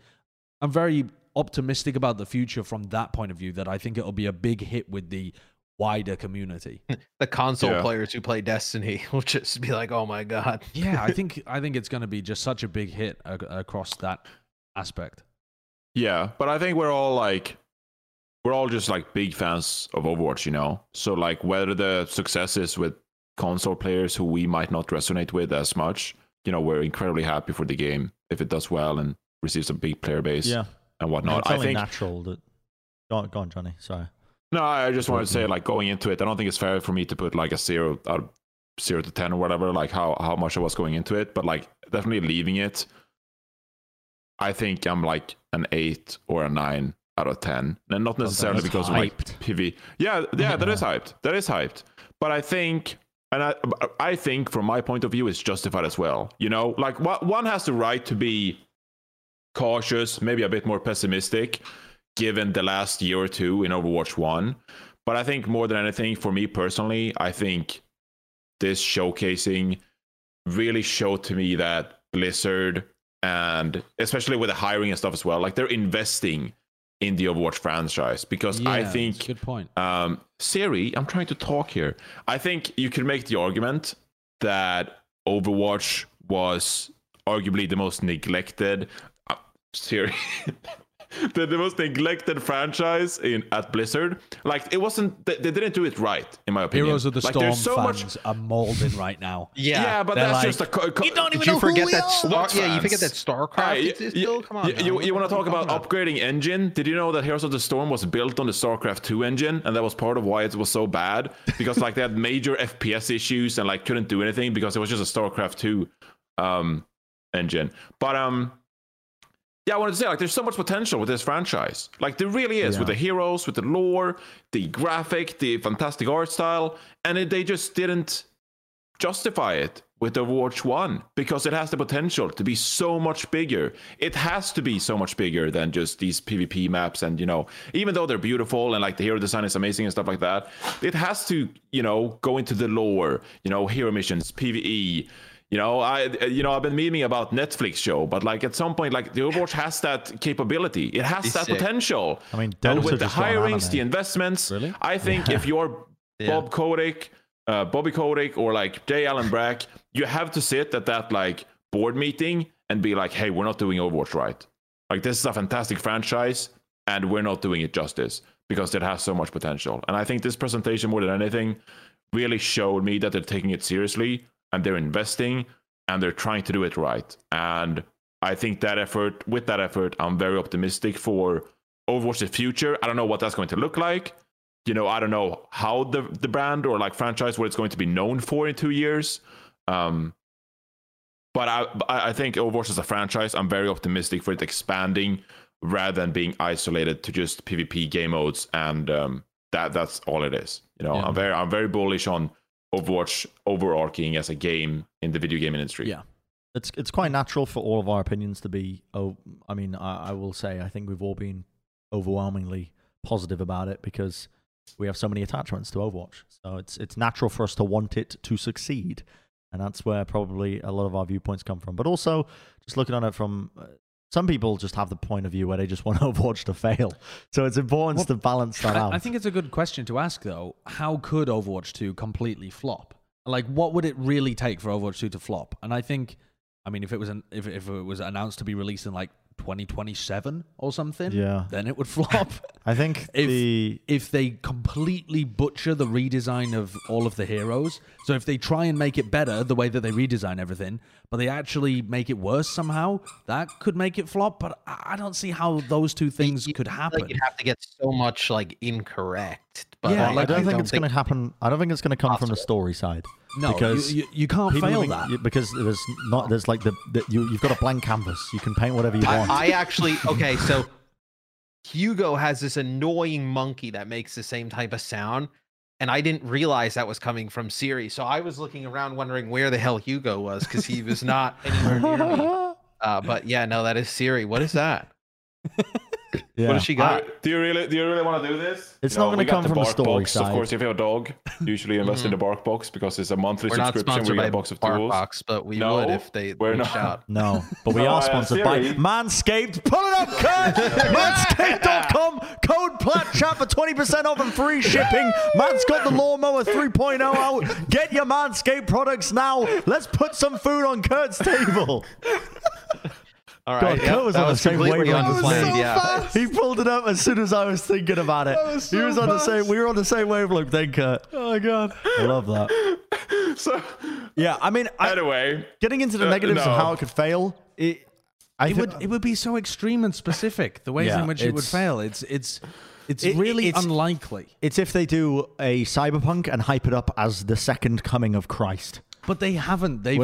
S3: optimistic about the future from that point of view, that I think it'll be a big hit with the wider community.
S1: The console players who play Destiny will just be like, oh my God.
S3: Yeah, I think it's going to be just such a big hit across that aspect.
S4: Yeah, but I think we're all just like big fans of Overwatch, So like whether the success is with console players who we might not resonate with as much, we're incredibly happy for the game if it does well and receives a big player base. Yeah. And whatnot.
S2: It's only natural that. Go on, Johnny. Sorry.
S4: No, I just wanted to say, like, going into it, I don't think it's fair for me to put like a 0 to 10 or whatever, like how much I was going into it, but like definitely leaving it, I think I'm like an 8 or a 9 out of 10, and not necessarily because of like PV. Yeah, that is hyped. That is hyped. But I think, and I think from my point of view, it's justified as well. Like one has the right to be cautious, maybe a bit more pessimistic, given the last year or two in Overwatch 1. But I think more than anything, for me personally, I think this showcasing really showed to me that Blizzard, and especially with the hiring and stuff as well, like they're investing in the Overwatch franchise, because I think
S3: good point.
S4: Siri, I'm trying to talk here. I think you can make the argument that Overwatch was arguably the most neglected Siri. the most neglected franchise at Blizzard. Like, it wasn't, they didn't do it right, in my opinion.
S3: Heroes of the
S4: like,
S3: Storm
S4: so
S3: fans are molding right now.
S4: Yeah, but that's
S3: like,
S4: just a...
S3: you don't even
S1: Did you
S3: know
S1: forget
S3: who
S1: that? Yeah, you forget that StarCraft is still. Come on.
S4: You want to talk about upgrading engine? Did you know that Heroes of the Storm was built on the StarCraft 2 engine, and that was part of why it was so bad? Because like they had major FPS issues and like couldn't do anything because it was just a StarCraft 2 engine. But yeah, I wanted to say, like, there's so much potential with this franchise. Like, there really is, with the heroes, with the lore, the graphic, the fantastic art style, and they just didn't justify it with Overwatch 1 because it has the potential to be so much bigger. It has to be so much bigger than just these PvP maps, and, you know, even though they're beautiful and, like, the hero design is amazing and stuff like that, it has to, you know, go into the lore, you know, hero missions, PvE. You know, I've been memeing about Netflix show, but like at some point, like the Overwatch has that capability. It has that potential.
S2: I mean,
S4: and with the hirings, the investments, I think if you're Bobby Kotick, or like J. Allen Brack, you have to sit at that like board meeting and be like, hey, we're not doing Overwatch right. Like, this is a fantastic franchise and we're not doing it justice because it has so much potential. And I think this presentation, more than anything, really showed me that they're taking it seriously. And they're investing, and they're trying to do it right. And I think with that effort, I'm very optimistic for Overwatch's future. I don't know what that's going to look like. You know, I don't know how the brand or like franchise, what it's going to be known for in 2 years. But I think Overwatch as a franchise, I'm very optimistic for it expanding rather than being isolated to just PvP game modes. And that's all it is. You know, I'm very bullish on Overwatch overarching as a game in the video game industry.
S2: Yeah, it's quite natural for all of our opinions to be. I mean, I will say I think we've all been overwhelmingly positive about it because we have so many attachments to Overwatch. So it's natural for us to want it to succeed, and that's where probably a lot of our viewpoints come from. But also, just looking on it from some people just have the point of view where they just want Overwatch to fail. So it's important to balance that out.
S3: I think it's a good question to ask, though. How could Overwatch 2 completely flop? Like, what would it really take for Overwatch 2 to flop? And I think, I mean, if it was announced to be released in like 2027 or something, then it would flop.
S2: I think
S3: if they completely butcher the redesign of all of the heroes, so if they try and make it better the way that they redesign everything, but they actually make it worse somehow, that could make it flop. But I don't see how those two things could happen.
S1: Like, you'd have to get so much like incorrect. But
S2: I don't think it's going to happen. I don't think it's going to come from the story side.
S3: No, because you can't fail that.
S2: Because there's like you've got a blank canvas. You can paint whatever you want.
S1: I actually, okay, so Hugo has this annoying monkey that makes the same type of sound, and I didn't realize that was coming from Siri. So I was looking around wondering where the hell Hugo was because he was not anywhere near me. But yeah, no, that is Siri. What is that? What does she got?
S4: Do you really want to do this?
S2: It's not going to come from the story
S4: box.
S2: side.
S4: Of course, if you have a dog, usually invest in the Bark Box because it's a monthly subscription where you get a box of tools.
S1: Box, but we would if they reached out.
S2: No, but we are sponsored by Manscaped. Pull it up, Kurt! Manscaped.com. Code PLATCHAT for 20% off and free shipping. Matt's got the Lawnmower 3.0 out. Get your Manscaped products now. Let's put some food on Kurt's table.
S1: All right,
S2: Kurt was on the same wavelength.
S1: Yeah.
S2: He pulled it up as soon as I was thinking about it. He was on the same. We were on the same wavelength then, Kurt.
S3: Oh my god,
S2: I love that.
S4: So,
S2: yeah, I mean,
S4: anyway,
S2: getting into the negatives of how it could fail,
S3: it would be so extreme and specific. The ways in which it would fail, it's really unlikely.
S2: It's if they do a Cyberpunk and hype it up as the second coming of Christ.
S3: But they haven't.
S2: But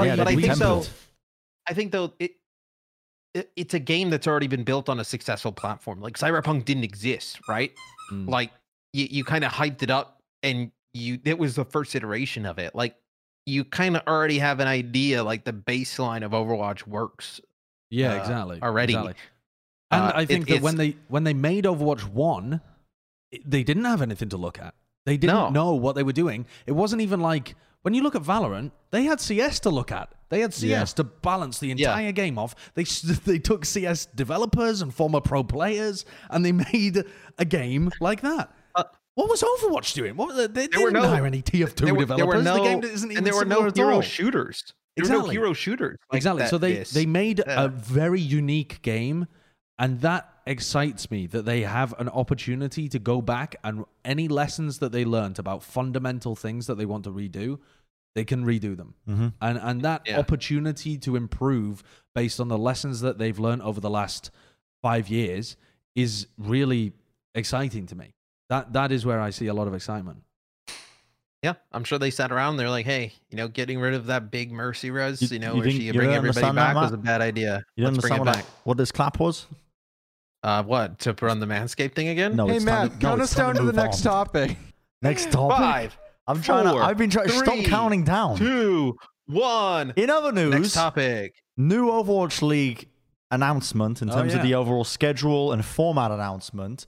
S1: I think though it's a game that's already been built on a successful platform. Like Cyberpunk didn't exist, right? Like you kind of hyped it up and it was the first iteration of it. Like you kind of already have an idea, like the baseline of Overwatch works.
S3: Yeah, exactly.
S1: Already.
S3: Exactly. And I think that when they made Overwatch 1, they didn't have anything to look at. They didn't know what they were doing. It wasn't even like, when you look at Valorant, they had CS to look at. They had CS to balance the entire game off. They took CS developers and former pro players, and they made a game like that. What was Overwatch doing? They didn't hire any TF2 developers. The game isn't even
S1: and there were no hero shooters. There were no hero shooters.
S3: Exactly. So they made a very unique game, and that excites me that they have an opportunity to go back and any lessons that they learned about fundamental things that they want to redo, they can redo them.
S2: Mm-hmm.
S3: And that opportunity to improve based on the lessons that they've learned over the last 5 years is really exciting to me. That is where I see a lot of excitement.
S1: Yeah, I'm sure they sat around. They're like, "Hey, getting rid of that big Mercy res,
S2: you
S1: where she bring everybody back was a bad idea. Let's bring it back."
S2: What this clap was?
S1: What, to run the Manscaped thing again?
S2: No,
S5: hey Matt, count us down to the next topic.
S2: Next topic.
S1: 5.
S2: I'm trying. I've been trying.
S1: 3,
S2: Stop counting down.
S1: 2, 1.
S2: In other news,
S1: next topic.
S2: New Overwatch League announcement in terms of the overall schedule and format announcement.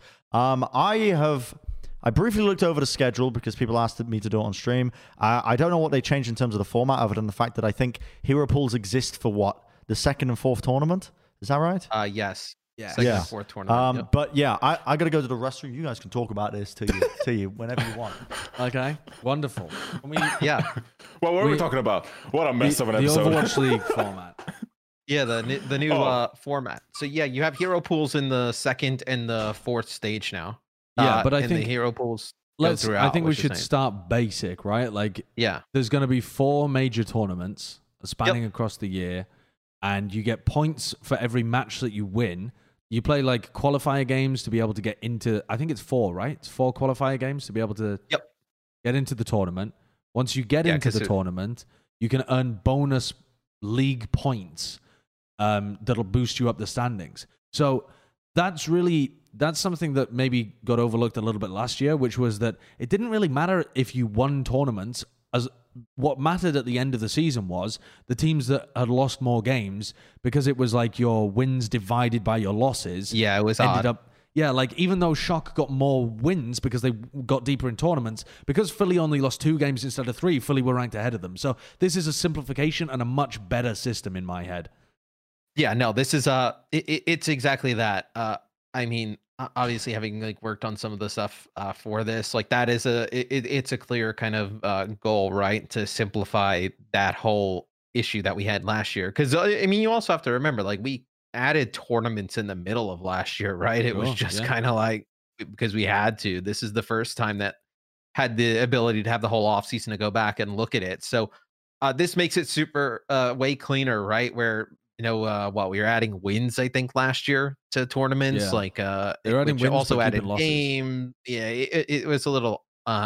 S2: I briefly looked over the schedule because people asked me to do it on stream. I don't know what they changed in terms of the format, other than the fact that I think hero pools exist for the second and fourth tournament. Is that right?
S1: Yes.
S3: Yeah.
S1: Second and fourth tournament.
S2: But yeah, I got to go to the restroom. You guys can talk about this to you whenever you want.
S3: Okay. Wonderful.
S1: Yeah.
S4: What were we talking about? What a mess of an episode.
S3: The Overwatch League format.
S1: Yeah, the new format. So yeah, you have hero pools in the second and the fourth stage now.
S3: Yeah, but I think
S1: the hero pools.
S3: I think we should start basic, right? Like, there's going to be 4 major tournaments spanning across the year, and you get points for every match that you win. You play like qualifier games to be able to get into. I think it's 4, right? It's 4 qualifier games to be able to get into the tournament. Once you get into the tournament, you can earn bonus league points that'll boost you up the standings. So that's something that maybe got overlooked a little bit last year, which was that it didn't really matter if you won tournaments. As what mattered at the end of the season was the teams that had lost more games, because it was like your wins divided by your losses.
S1: Yeah, it was
S3: ended up. Yeah, like even though Shock got more wins because they got deeper in tournaments, because Philly only lost 2 games instead of 3, Philly were ranked ahead of them. So this is a simplification and a much better system in my head.
S1: Yeah, no, this is it's exactly that. I mean, obviously having like worked on some of the stuff for this, like that is it's a clear kind of goal, right? To simplify that whole issue that we had last year. Because I mean, you also have to remember, like we added tournaments in the middle of last year, right? It was just kind of like because we had to. This is the first time that had the ability to have the whole offseason to go back and look at it. So this makes it super way cleaner, right? Where we were adding wins, I think, last year to tournaments. Like they're adding wins, also added game. Yeah, it was a little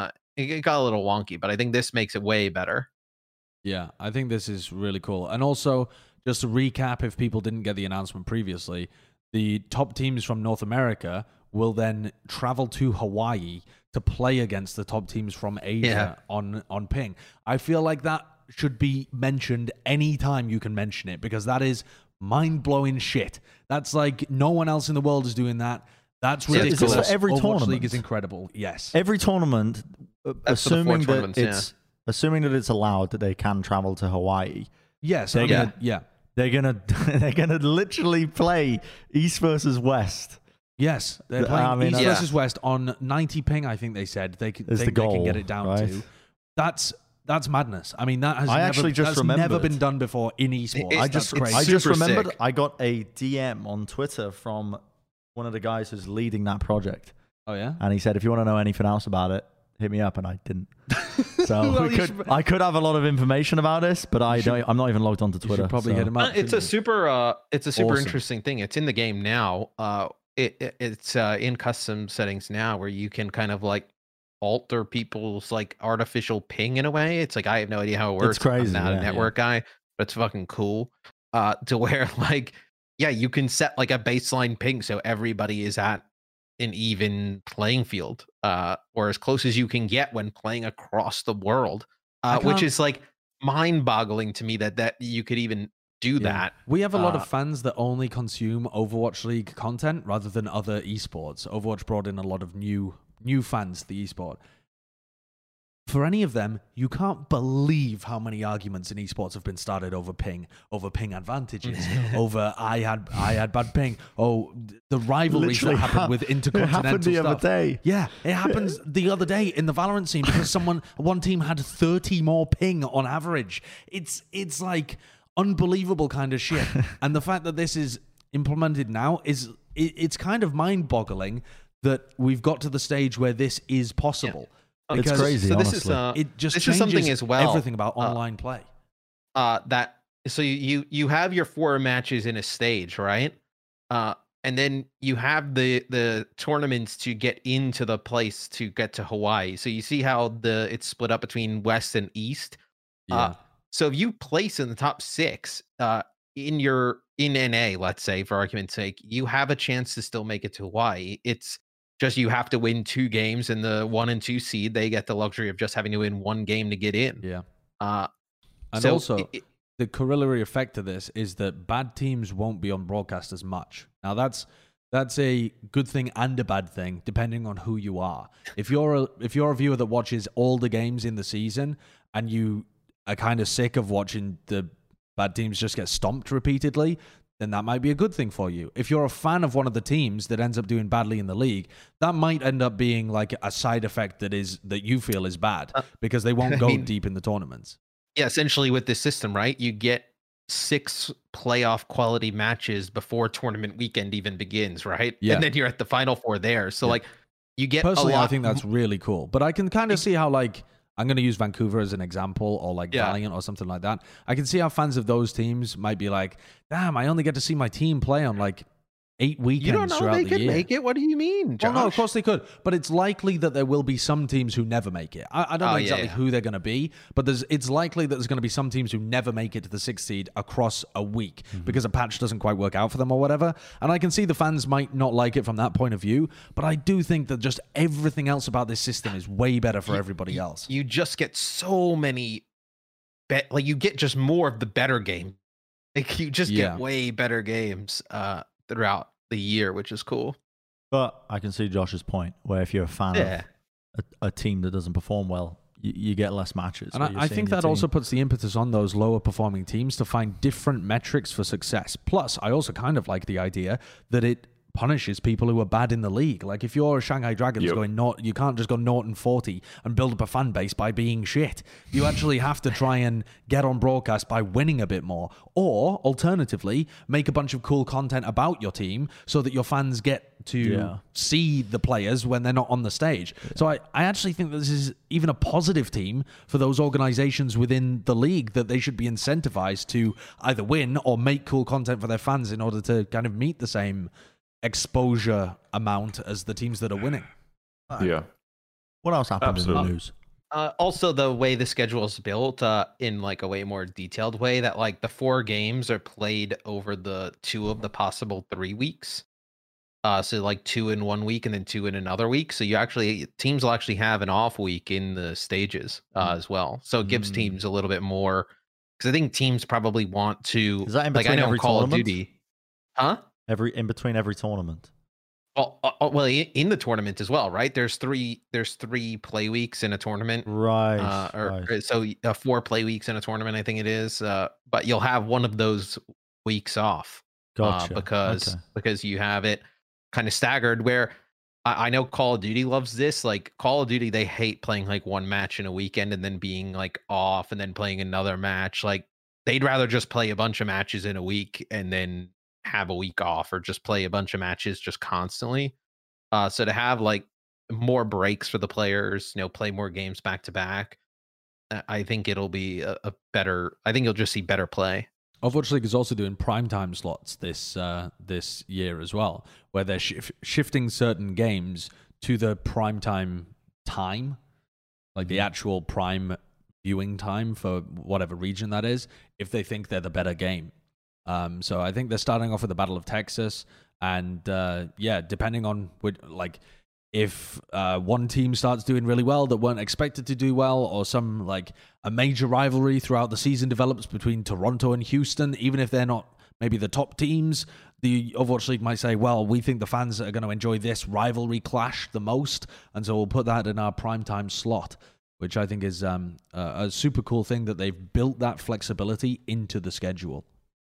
S1: it got a little wonky, but I think this makes it way better.
S3: Yeah, I think this is really cool. And also, just to recap, if people didn't get the announcement previously, the top teams from North America will then travel to Hawaii to play against the top teams from Asia on ping. I feel like that should be mentioned anytime you can mention it, because that is mind-blowing shit. That's like no one else in the world is doing that. That's ridiculous.
S2: Is this for every tournament?
S3: League is incredible. Yes.
S2: Every tournament, assuming that it's allowed that they can travel to Hawaii.
S3: Yes.
S2: They're gonna literally play East versus West.
S3: Yes, they're playing East versus West on 90 ping. I think they said they can get it down to. That's madness. I mean, that has never been done before in esports.
S2: I just remembered I got a DM on Twitter from one of the guys who's leading that project.
S3: Oh yeah,
S2: and he said, if you want to know anything else about it, hit me up, and I didn't. So I could have a lot of information about this, but I'm not even logged onto Twitter.
S3: Probably hit him up.
S1: It's a super interesting thing. It's in the game now. It's in custom settings now, where you can kind of like alter people's like artificial ping in a way. It's like I have no idea how it works.
S2: It's crazy.
S1: I'm not a network guy, but it's fucking cool. To where like you can set like a baseline ping so everybody is at an even playing field, or as close as you can get when playing across the world, which is like mind-boggling to me that you could even do that.
S3: We have a lot of fans that only consume Overwatch League content rather than other esports. Overwatch brought in a lot of new fans to the esport. for any of them, you can't believe how many arguments in esports have been started over ping advantages, over I had bad ping. Oh, the rivalries that happened with intercontinental
S2: it happened the
S3: stuff.
S2: other day.
S3: Yeah, it happens the other day in the Valorant scene because one team had 30 more ping on average. It's like unbelievable kind of shit. And the fact that this is implemented now it's kind of mind-boggling that we've got to the stage where this is possible.
S2: Yeah. It's crazy. So
S1: this
S2: honestly.
S3: It just
S1: this
S3: changes
S1: is something as well.
S3: Everything about online play.
S1: So you have your 4 matches in a stage, right? And then you have the tournaments to get into the place to get to Hawaii. So you see how it's split up between West and East.
S3: Yeah.
S1: So if you place in the top 6 in NA, let's say for argument's sake, you have a chance to still make it to Hawaii. It's just you have to win 2 games, and the 1 and 2 seed, they get the luxury of just having to win 1 game to get in.
S3: Yeah. And
S1: so
S3: also, the corollary effect of this is that bad teams won't be on broadcast as much. Now, that's a good thing and a bad thing, depending on who you are. If you're a viewer that watches all the games in the season, and you are kind of sick of watching the bad teams just get stomped repeatedly, then that might be a good thing for you. If you're a fan of one of the teams that ends up doing badly in the league, that might end up being like a side effect that you feel is bad because they won't go deep in the tournaments.
S1: Yeah, essentially with this system, right? You get 6 playoff quality matches before tournament weekend even begins, right?
S3: Yeah.
S1: And then you're at the final 4 there. So like you get
S3: personally,
S1: a lot.
S3: I think that's really cool. But I can kind of see how like I'm going to use Vancouver as an example, or like Valiant or something like that. I can see how fans of those teams might be like, damn, I only get to see my team play on like 8 weekends.
S1: You don't know
S3: throughout
S1: they
S3: the
S1: could
S3: year.
S1: make it. What do you mean, Josh?
S3: Well, no, of course they could, but it's likely that there will be some teams who never make it. I don't know exactly who they're going to be, but it's likely that there's going to be some teams who never make it to the 6th seed across a week because a patch doesn't quite work out for them or whatever. And I can see the fans might not like it from that point of view, but I do think that just everything else about this system is way better for everybody else.
S1: You just get so many, you get just more of the better game. Like you just get way better games throughout the year, which is cool.
S2: But I can see Josh's point, where if you're a fan of a team that doesn't perform well, you get less matches.
S3: And I think that also puts the impetus on those lower performing teams to find different metrics for success. Plus, I also kind of like the idea that it punishes people who are bad in the league. Like if you're a Shanghai Dragons you can't just go 0-40 and build up a fan base by being shit. You actually have to try and get on broadcast by winning a bit more, or alternatively make a bunch of cool content about your team so that your fans get to see the players when they're not on the stage. So I actually think that this is even a positive team for those organizations within the league, that they should be incentivized to either win or make cool content for their fans in order to kind of meet the same exposure amount as the teams that are winning.
S4: Yeah.
S2: What else happened in the news?
S1: Also, the way the schedule is built in like a way more detailed way, that like the 4 games are played over the 2 of the possible 3 weeks. So like 2 in 1 week and then 2 in another week. So teams will actually have an off week in the stages as well. So it gives teams a little bit more, because I think teams probably want to.
S2: Is that in
S1: like
S2: between
S1: I know
S2: every
S1: Call
S2: tournament?
S1: of Duty, huh?
S2: In between every tournament.
S1: Well, in the tournament as well, right? There's 3 play weeks in a tournament,
S2: right?
S1: So 4 play weeks in a tournament, I think it is. But you'll have one of those weeks off,
S2: gotcha.
S1: Because you have it kind of staggered. Where I know Call of Duty loves this. Like Call of Duty, they hate playing like 1 match in a weekend and then being like off and then playing another match. Like they'd rather just play a bunch of matches in a week and then have a week off, or just play a bunch of matches just constantly. So to have like more breaks for the players, play more games back to back, I think it'll be a better. I think you'll just see better play.
S3: Overwatch League is also doing primetime slots this year as well, where they're shifting certain games to the primetime time, like the actual prime viewing time for whatever region that is, if they think they're the better game. So I think they're starting off with the Battle of Texas, and depending on if one team starts doing really well that weren't expected to do well, or some a major rivalry throughout the season develops between Toronto and Houston, even if they're not maybe the top teams, the Overwatch League might say, well, we think the fans are going to enjoy this rivalry clash the most, and so we'll put that in our primetime slot, which I think is a super cool thing that they've built that flexibility into the schedule.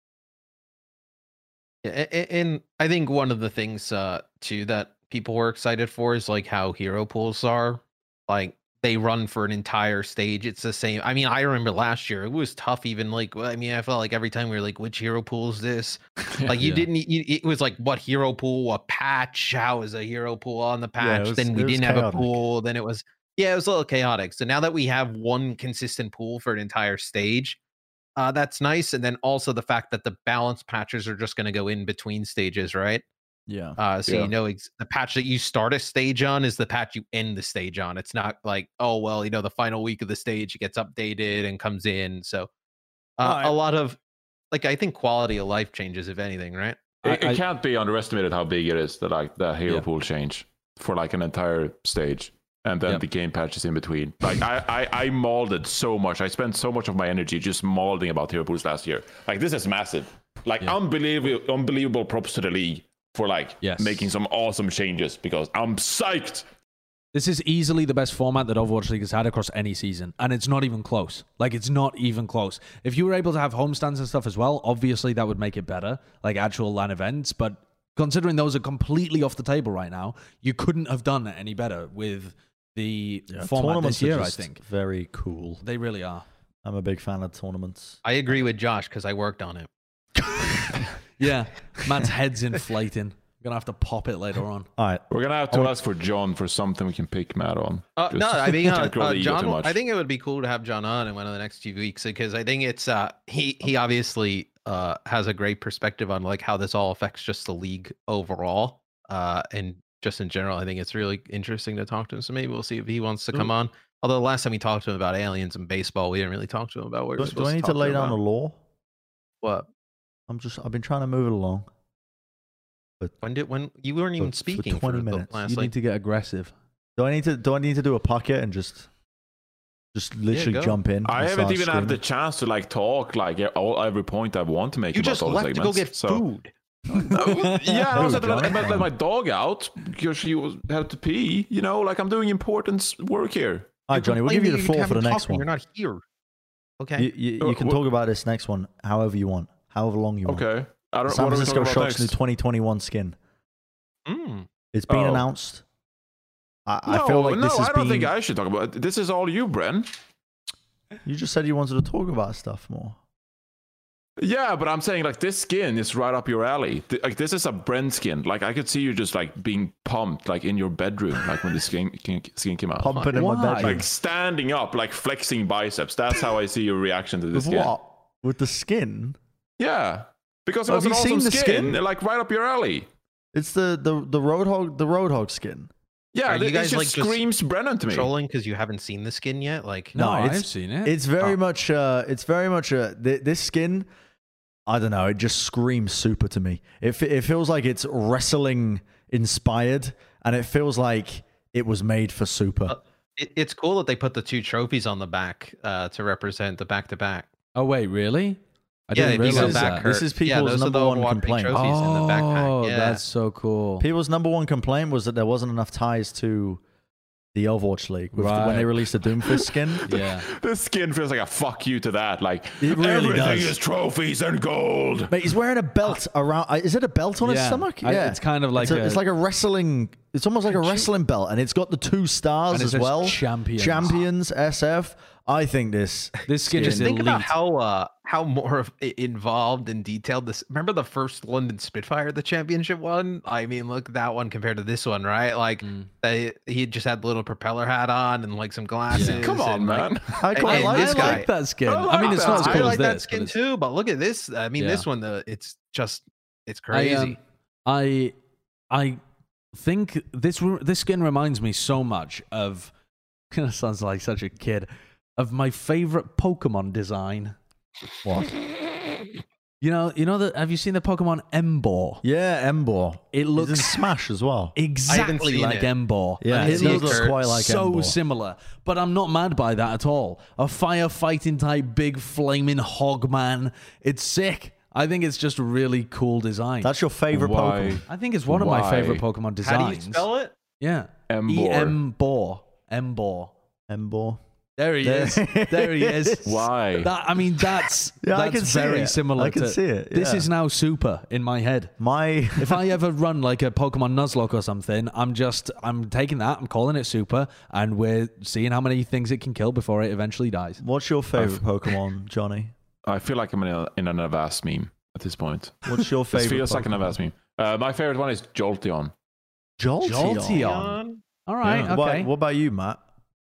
S1: And I think one of the things too that people were excited for is like how hero pools are. Like they run for an entire stage. It's the same. I mean, I remember last year it was tough. Even like, I mean, I felt like every time we were like, which hero pool is this? Like you didn't. It was like what hero pool? A patch? How is a hero pool on the patch? Then we didn't have a pool. Then it was it was a little chaotic. So now that we have one consistent pool for an entire stage. That's nice, and then also the fact that the balance patches are just going to go in between stages, right?
S2: Yeah.
S1: So you know the patch that you start a stage on is the patch you end the stage on. It's not like, oh well, the final week of the stage gets updated and comes in. So a lot of I think quality of life changes, if anything, right?
S4: It can't be underestimated how big it is that the hero pool change for an entire stage. And then the game patches in between. Like I molded so much. I spent so much of my energy just molding about hero pools last year. Like this is massive. Unbelievable props to the league for making some awesome changes because I'm psyched.
S3: This is easily the best format that Overwatch League has had across any season, and it's not even close. It's not even close. If you were able to have homestands and stuff as well, obviously that would make it better, like actual LAN events. But considering those are completely off the table right now, you couldn't have done it any better with the format this year, I think.
S2: Very cool.
S3: They really are.
S2: I'm a big fan of tournaments.
S1: I agree with Josh because I worked on it.
S3: Yeah. Matt's head's inflating. I'm going to have to pop it later on.
S2: All right.
S4: We're going to have to ask for John for something we can pick Matt on.
S1: No, I mean, John, I think it would be cool to have John on in one of the next few weeks because I think it's, he obviously has a great perspective on how this all affects just the league overall. And just in general, I think it's really interesting to talk to him. So maybe we'll see if he wants to come on. Although the last time we talked to him about aliens and baseball, we didn't really talk to him about what we're supposed to talk.
S2: Do I need to lay down the law?
S1: What?
S2: I've been trying to move it along. But
S1: when you weren't even speaking
S2: for 20 minutes.
S3: You need to get aggressive.
S2: Do I need to do a pocket and just literally jump in?
S4: I haven't even had the chance to talk every point I want to make.
S1: You just left to go get food.
S4: Yeah, I also let my dog out because she had to pee. I'm doing important work here.
S2: All right, Johnny, we'll give you the floor for the next one.
S1: You're not here. Okay.
S2: You can talk about this next one however you want, however long you want.
S4: Okay. I don't.
S2: San Francisco Shock's new 2021 skin. It's been announced. I feel like this is.
S4: I don't think I should talk about it. This is all you, Bren.
S2: You just said you wanted to talk about stuff more.
S4: Yeah, but I'm saying this skin is right up your alley. This is a Bren skin. I could see you just being pumped in your bedroom when the skin came out.
S2: Pumping in my bedroom.
S4: Standing up, flexing biceps. That's how I see your reaction to this skin.
S2: What? With the skin?
S4: Yeah, because it was an awesome skin. Right up your alley.
S2: It's the Roadhog skin.
S4: Yeah, you guys just screams Brennan to me.
S1: Trolling because you haven't seen the skin yet.
S3: No, I've seen it.
S2: It's very much. This skin. I don't know. It just screams super to me. It feels like it's wrestling inspired, and it feels like it was made for super.
S1: It's cool that they put the 2 trophies on the back to represent the back-to-back.
S3: Oh wait, really?
S1: I didn't realize that.
S2: This is people's number one complaint.
S1: In the backpack. Yeah.
S3: That's so cool.
S2: People's number one complaint was that there wasn't enough ties to the Overwatch League when they released the Doomfist skin.
S3: Yeah,
S4: this skin feels like a fuck you to that.
S2: It really
S4: everything
S2: does.
S4: is trophies and gold.
S2: Mate, he's wearing a belt around. Is it a belt on his stomach? Yeah,
S3: it's kind of like
S2: it's like a wrestling. It's almost like a wrestling belt, and it's got the 2 stars as well. Champions SF. I think this
S3: skin is
S1: think
S3: elite.
S1: about how more involved and detailed this. Remember the first London Spitfire, the championship one? I mean, look at that one compared to this one, right? He just had the little propeller hat on and some glasses.
S4: Yeah. Come on, man!
S2: I
S3: like that skin. I mean, it's not as cool as this.
S1: That skin too, but look at this. I mean, this one, it's crazy.
S3: I think this skin reminds me so much of. Sounds like such a kid. Of my favorite Pokemon design.
S2: What?
S3: You know that? Have you seen the Pokemon Emboar?
S2: Yeah, Emboar.
S3: It looks
S2: in Smash as well.
S3: Exactly like Emboar.
S2: Yeah,
S3: it looks
S2: quite like
S3: so
S2: Emboar.
S3: similar. But I'm not mad by that at all. A firefighting type, big flaming hogman. It's sick. I think it's just a really cool design.
S2: That's your favorite Pokemon?
S3: I think it's one of my favorite Pokemon designs.
S1: How do you spell it?
S3: Yeah.
S4: Emboar.
S3: Emboar.
S2: Emboar.
S3: There he is. There he is.
S4: Why?
S3: That's
S2: I can see
S3: very
S2: it.
S3: similar.
S2: I can see it.
S3: This
S2: yeah.
S3: is now super in my head. If I ever run like a Pokemon Nuzlocke or something, I'm taking that, I'm calling it super, and we're seeing how many things it can kill before it eventually dies.
S2: What's your favorite Pokemon, Johnny?
S4: I feel like I'm in an Avast meme at this point.
S2: What's your favorite?
S4: It feels
S2: Pokemon?
S4: like an Avast meme. My favorite one is Jolteon.
S3: Jolteon. All right.
S2: Yeah.
S3: Okay.
S2: What about you, Matt?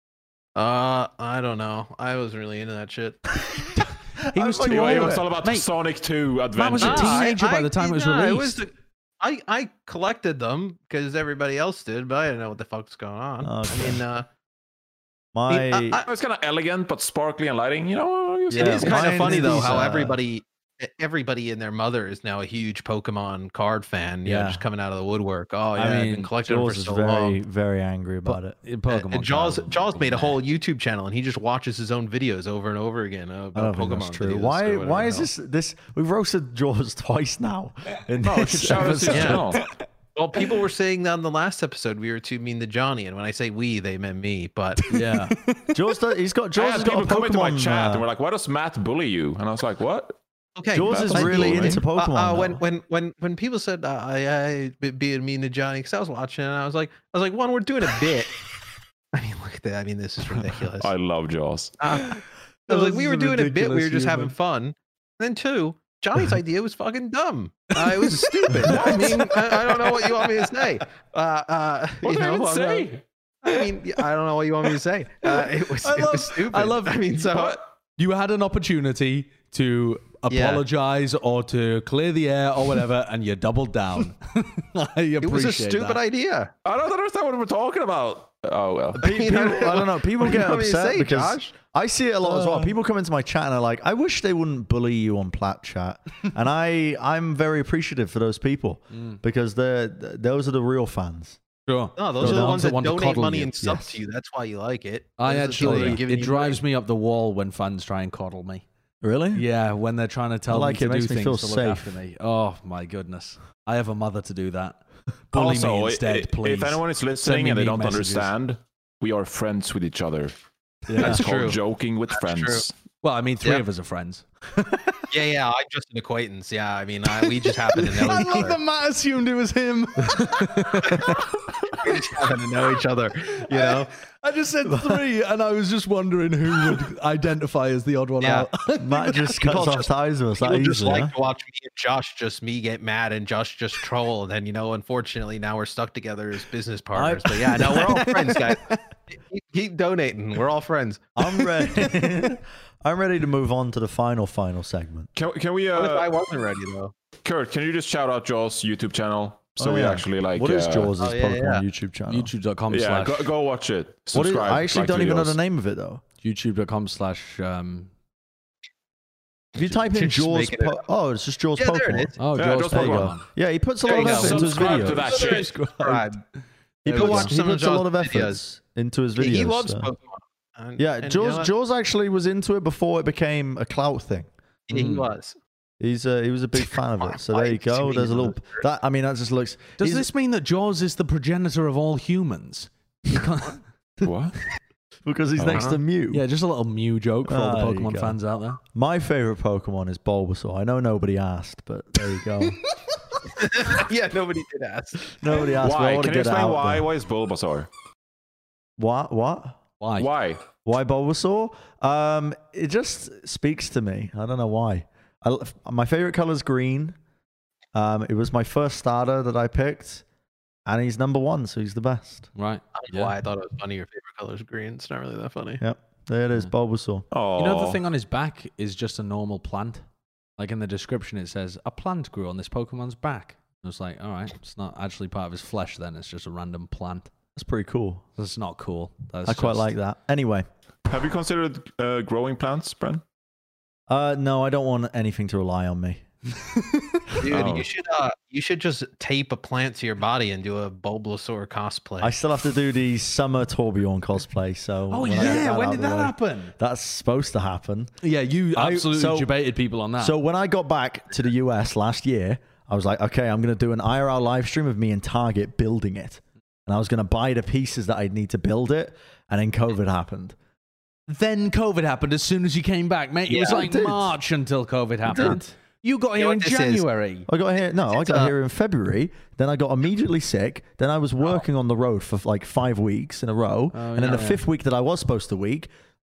S1: I don't know. I wasn't really into that shit.
S3: He was too
S4: Anyway, it
S3: old.
S4: was all about
S3: Mate,
S4: Sonic 2
S3: Matt
S4: Adventure.
S3: was a teenager by the time it was released.
S1: I collected them because everybody else did, but I didn't know what the fuck's going on.
S2: Okay.
S1: I mean,
S4: It's kind of elegant but sparkly and lighting. You know,
S1: it is kind of funny though how
S2: everybody.
S1: everybody and their mother is now a huge Pokemon card fan. You know,
S2: Yeah.
S1: just coming out of the woodwork. Oh yeah,
S2: I
S1: I've
S2: mean,
S1: been collecting them for
S2: Jaws is
S1: so
S2: very,
S1: long.
S2: very angry about it.
S3: Pokemon.
S1: And Jaws made a whole YouTube channel, and he just watches his own videos over and over again
S2: I
S1: about
S2: don't think
S1: Pokemon.
S2: that's true.
S1: videos
S2: Why?
S1: or whatever
S2: Why
S1: the
S2: is
S1: hell.
S2: this? We've roasted Jaws twice now. In
S4: No,
S2: this
S4: should shout out his
S2: episode.
S4: channel.
S1: Well, people were saying on the last episode we were too mean to Johnny, and when I say we, they meant me. But
S2: Yeah, Jaws. He's got.
S4: I
S2: Jaws has
S4: had
S2: got a
S4: people come into my
S2: Pokemon.
S4: chat and were like, "Why does Matt bully you?" And I was like, "What?"
S1: okay,
S2: Jaws is
S1: but-
S2: really
S4: cool,
S2: into
S4: right?
S2: Pokemon.
S1: when people said I being mean to Johnny, because I was watching, and I was like, one, we're doing a bit. I mean, look at that. I mean, this is ridiculous.
S4: I love Jaws.
S1: I was like, we were doing a bit. We were just having fun. And then two, Johnny's idea was fucking dumb. It was stupid. I mean, I don't know what you want me to say.
S4: What did I even say?
S1: I mean, I don't know what you want me to say. It was stupid.
S3: I mean,
S1: so
S3: you had an opportunity to apologize or to clear the air or whatever, and you doubled down. I appreciate
S1: it was a stupid
S3: that.
S1: idea.
S4: I don't understand what we're talking about. Oh well.
S1: I mean,
S2: I don't know. People
S1: what do you
S2: get
S1: want me to
S2: upset
S1: say,
S2: because
S1: Josh?
S2: I see it a lot as well. People come into my chat and are like, "I wish they wouldn't bully you on Plat Chat," and I'm very appreciative for those people because those are the real fans.
S3: Sure.
S1: No, those
S3: Sure.
S1: are the
S3: The
S1: ones that
S3: want to
S1: donate
S3: coddle
S1: money
S3: you.
S1: and sub
S2: Yes.
S1: to you. That's why you like it.
S3: I
S1: Those are the people that are
S3: actually,
S1: giving
S3: it
S1: you
S3: drives
S1: money.
S3: me up the wall when fans try and coddle me.
S2: Really?
S3: Yeah, when they're trying to tell
S2: like
S3: me
S2: it.
S3: to
S2: Makes
S3: do
S2: me
S3: things
S2: feel
S3: to look
S2: safe.
S3: after me. Oh my goodness, I have a mother to do that. Bully
S4: Also,
S3: me instead, please.
S4: if anyone is
S3: Send
S4: listening
S3: me
S4: and they
S3: mean
S4: don't
S3: messages.
S4: understand, we are friends with each other.
S2: Yeah.
S4: It's called
S1: true.
S4: joking with friends.
S3: Well, I mean, three
S1: Yeah.
S3: of us are friends.
S1: Yeah, I'm just an acquaintance. Yeah, I mean, we just happen to know
S3: I
S1: each
S3: love
S1: other.
S3: that Matt assumed it was him.
S1: We just happen to know each other. You know.
S3: I just said three, and I was just wondering who would identify as the odd one
S1: Yeah.
S3: out.
S2: Matt just
S1: People
S2: cuts off
S1: just-
S2: ties with us that
S1: People just
S2: easily.
S1: like to watch me and Josh, me get mad and Josh just troll. And then, unfortunately, now we're stuck together as business partners. But yeah, no, we're all friends, guys. Keep donating. We're all friends.
S2: I'm ready. I'm ready to move on to the final segment.
S4: Can we?
S1: What if I wasn't ready, though?
S4: Kurt, can you just shout out Jaws' YouTube channel so
S2: Oh,
S4: we
S2: yeah.
S4: actually like?
S2: What is Jaws'
S1: oh, yeah,
S2: Pokemon
S1: yeah.
S2: YouTube channel?
S3: YouTube.com
S4: Yeah,
S3: slash
S4: go watch it.
S2: What is,
S4: Subscribe.
S2: I actually
S4: like
S2: don't even know
S4: videos.
S2: the name of it though.
S3: YouTube.com slash
S2: If you type in
S1: Just
S2: Jaws,
S1: making it up.
S2: oh, it's just Jaws
S1: Yeah, there
S2: Pokemon.
S1: it is.
S3: Oh,
S4: Yeah,
S3: Jaws
S4: Jaws
S2: There you
S3: Pokemon.
S2: go. Yeah, he puts a lot
S1: There
S2: of
S1: you
S2: effort
S1: go.
S2: into his
S4: Subscribe to
S2: videos.
S4: that shit.
S1: Subscribe.
S2: He
S1: There we
S2: puts,
S1: go.
S2: he
S1: Some of
S2: puts a lot of
S1: Jaws'
S2: effort
S1: videos.
S2: into his videos.
S1: He loves
S2: so.
S1: Pokemon. And-
S2: Yeah,
S1: and you know what?
S2: Jaws actually was into it before it became a clout thing.
S1: He was.
S2: He was a big fan of it. So
S1: Why
S2: there you
S1: does he
S2: go.
S1: mean
S2: There's a little
S1: that?
S2: that. I mean, that just looks.
S3: Does
S2: he's-
S3: this mean that Jaws is the progenitor of all humans? You can't-
S4: What?
S2: because he's next to Mew?
S3: yeah, just a little Mew joke for all the
S2: Ah, there you
S3: Pokemon
S2: go.
S3: fans out there.
S2: My favorite Pokemon is Bulbasaur. I know nobody asked, but there you go.
S1: Yeah, nobody did ask.
S2: Nobody asked. But I
S4: Why?
S2: want to
S4: Can you
S2: get
S4: explain
S2: out
S4: why?
S2: there.
S4: Why is Bulbasaur?
S2: What?
S3: Why?
S4: Why?
S2: Why Bulbasaur? It just speaks to me. I don't know why. My favorite color is green. It was my first starter that I picked, and he's number one, so he's the best.
S3: Right.
S1: I don't know why I thought it was funny. Your favorite color is green. It's not really that funny.
S2: Yep, there it is, Bulbasaur.
S4: Oh,
S3: You know the thing on his back is just a normal plant. Like in the description, it says a plant grew on this Pokemon's back. I was like, all right, it's not actually part of his flesh. Then it's just a random plant.
S2: That's pretty cool.
S3: That's not cool. That's
S2: I quite
S3: just-
S2: like that. Anyway,
S4: Have you considered growing plants, Bren?
S2: no, I don't want anything to rely on me.
S1: Dude,
S4: Oh.
S1: you should just tape a plant to your body and do a Bulbasaur cosplay.
S2: I still have to do the summer Torbjorn cosplay. So
S3: Oh
S2: when I get
S3: yeah, when
S2: out
S3: did
S2: of the
S3: that
S2: way-
S3: happen?
S2: That's supposed to happen.
S3: Yeah, you absolutely
S2: so-
S3: debated people on that.
S2: So when I got back to the US last year, I was like, okay, I'm going to do an IRL live stream of me in Target building it. And I was going to buy the pieces that I'd need to build it. And then COVID happened.
S3: then COVID happened as soon as you came back, mate. It was like March until COVID happened. You got here in January.
S2: I got here. No, I got here in February. Then I got immediately sick. Then I was working on the road for like 5 weeks in a row. And then the 5th week that I was supposed to we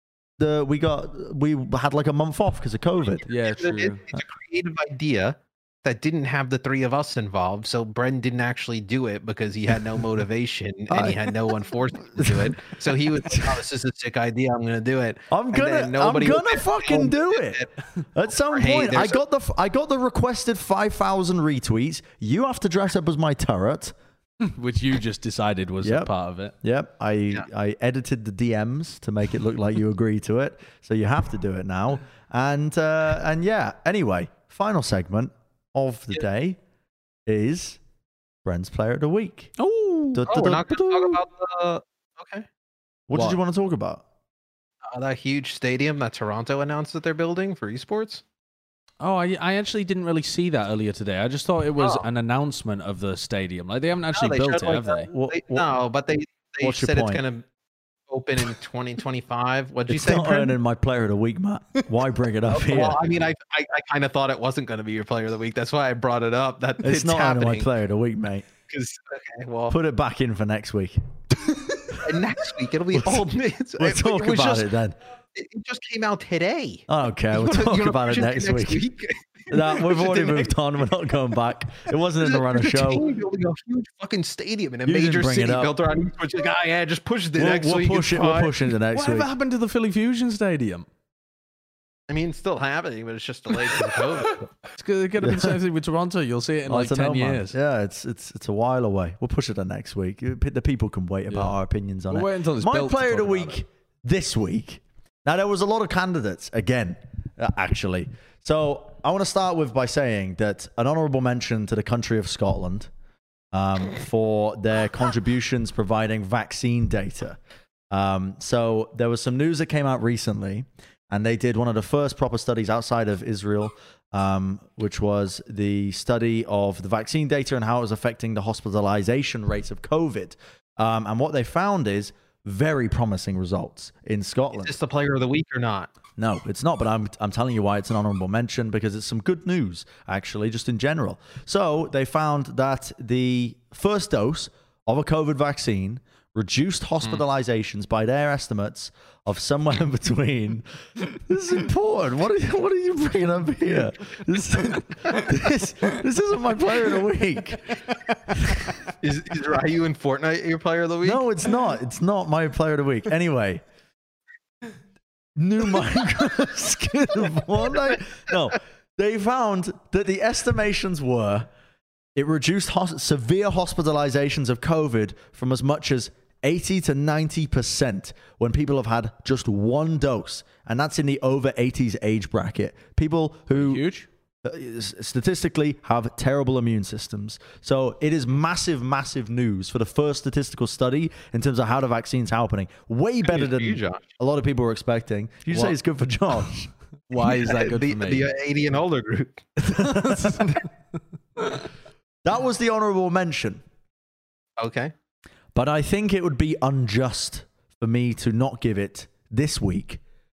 S2: had like a month off because of COVID.
S3: Yeah, true.
S1: It's a creative idea that didn't have the three of us involved. So Bren didn't actually do it because he had no motivation and he had no one forcing him to do it. So he was like, oh, this is a sick idea. I'm going to do it.
S2: I'm gonna fucking do it. At some point, I got the requested 5,000 retweets. You have to dress up as my turret.
S3: Which you just decided was a part of it.
S2: Yep. I edited the DMs to make it look like you agree to it. So you have to do it now. And yeah, anyway, final segment of the day is Bren's Player of the Week.
S1: We're not going to talk about the... Okay.
S2: What did you want to talk about?
S1: That huge stadium that Toronto announced that they're building for esports.
S3: Oh, I actually didn't really see that earlier today. I just thought it was an announcement of the stadium. Like, they haven't actually built it, have they?
S1: No, but they said it's going to open in 2025. What did you say?
S2: It's not earning my Player of the Week, Matt. Why bring it up here?
S1: Well, I mean, I kind of thought it wasn't going to be your Player of the Week. That's why I brought it up. That
S2: it's not
S1: happening.
S2: earning my Player of the Week, mate. Put it back in for next week.
S1: And next week it'll be all.
S2: We'll talk about it then.
S1: It just came out today.
S2: I don't care. We'll talk about it next week. No, we've already moved on. We're not going back. It wasn't in the run of show.
S1: Building a huge fucking stadium in a major city built around esports. Like, yeah, just push it to next week.
S2: We'll push it to next week.
S3: Whatever happened to the Philly Fusion Stadium?
S1: I mean, it's still happening, but it's just delayed because of COVID.
S3: It's going to be the same thing with Toronto. You'll see it in like 10 years.
S2: Yeah, it's a while away. We'll push it to next week. The people can wait about our opinions on it.
S3: Wait until it's
S2: My Player of the Week this week. Now, there was a lot of candidates, again, actually. So I want to start by saying that an honourable mention to the country of Scotland for their contributions providing vaccine data. So there was some news that came out recently, and they did one of the first proper studies outside of Israel, which was the study of the vaccine data and how it was affecting the hospitalization rates of COVID. And what they found is very promising results in Scotland.
S1: Is this the Player of the Week or not?
S2: No, it's not, but I'm telling you why it's an honorable mention, because it's some good news, actually, just in general. So they found that the first dose of a COVID vaccine reduced hospitalizations by their estimates of somewhere between... This is important. What are you bringing up here? This isn't my Player of the Week.
S1: Is Ryu in Fortnite your Player of the Week?
S2: No, it's not. It's not my Player of the Week. Anyway... New Minecraft skin of Fortnite? No, they found that the estimations were it reduced severe hospitalizations of COVID from as much as 80 to 90% when people have had just one dose. And that's in the over 80s age bracket. People who...
S3: Huge.
S2: Statistically have terrible immune systems. So it is massive, massive news for the first statistical study in terms of how the vaccine's happening. Way better than a lot of people were expecting. You say it's good for Josh.
S3: Why is that good for me?
S1: The 80 and older group.
S2: That was the honorable mention.
S1: Okay.
S2: But I think it would be unjust for me to not give it this week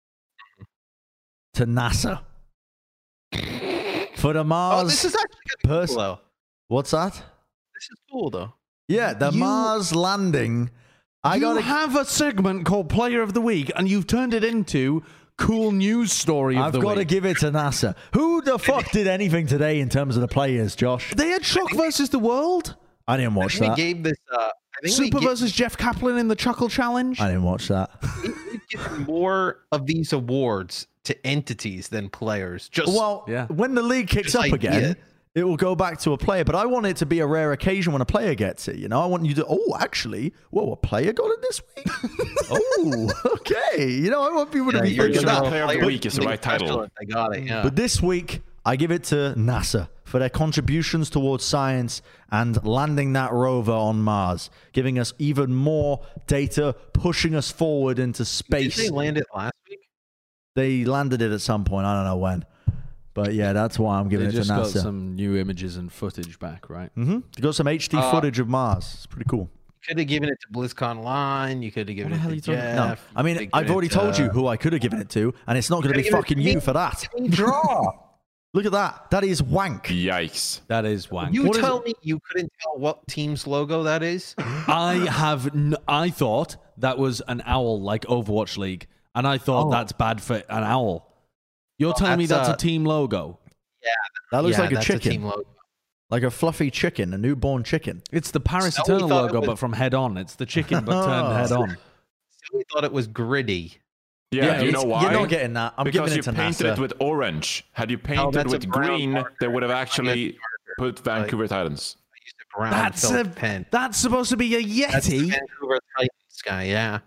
S2: to NASA. For the Mars.
S1: This is actually cool, though.
S2: What's that?
S1: This is cool, though.
S2: Yeah, the Mars landing.
S3: You have a segment called Player of the Week, and you've turned it into cool news story of the week.
S2: I've got to give it to NASA. Who the fuck did anything today in terms of the players, Josh?
S3: They had Chuck versus the World.
S2: I didn't watch that.
S1: We gave this.
S3: Super versus Jeff Kaplan in the Chuckle Challenge.
S2: I didn't watch that.
S1: We've given more of these awards to entities than players.
S2: When the league kicks up again, it will go back to a player. But I want it to be a rare occasion when a player gets it. You know, I want you to. Oh, actually, a player got it this week. Oh, okay. You know, I want people to be thinking that.
S4: Player of the Week is the right title.
S1: I got it. Yeah.
S2: But this week, I give it to NASA for their contributions towards science and landing that rover on Mars, giving us even more data, pushing us forward into space.
S1: Did they land it last week?
S2: They landed it at some point. I don't know when. But yeah, that's why I'm giving it to NASA.
S3: They just got some new images and footage back, right?
S2: Mm-hmm. They got some HD footage of Mars. It's pretty cool.
S1: could have given it to BlizzCon Line. You could have given it to Jeff.
S2: No, I mean, I've already told you who I could have given it to, and it's not going to be fucking you for that.
S1: Draw.
S2: Look at that. That is wank.
S4: Yikes.
S3: That is wank.
S1: You tell me you couldn't tell what team's logo that is?
S3: I thought that was an owl like Overwatch League, and I thought that's bad for an owl. You're telling me that's a team logo?
S1: Yeah.
S2: That looks like a chicken.
S1: Team logo.
S2: Like a fluffy chicken, a newborn chicken.
S3: It's the Paris Eternal logo, but from head on. It's the chicken, but turned head on.
S1: So we thought it was gritty.
S4: Yeah, do you know why?
S2: You're not getting that. I'm giving it to NASA.
S4: Because you painted it with orange. Had you painted with green, they would have actually put Vancouver Titans.
S1: I used a brown felt pen.
S3: That's supposed to be a Yeti.
S1: That's the Vancouver Titans guy, yeah.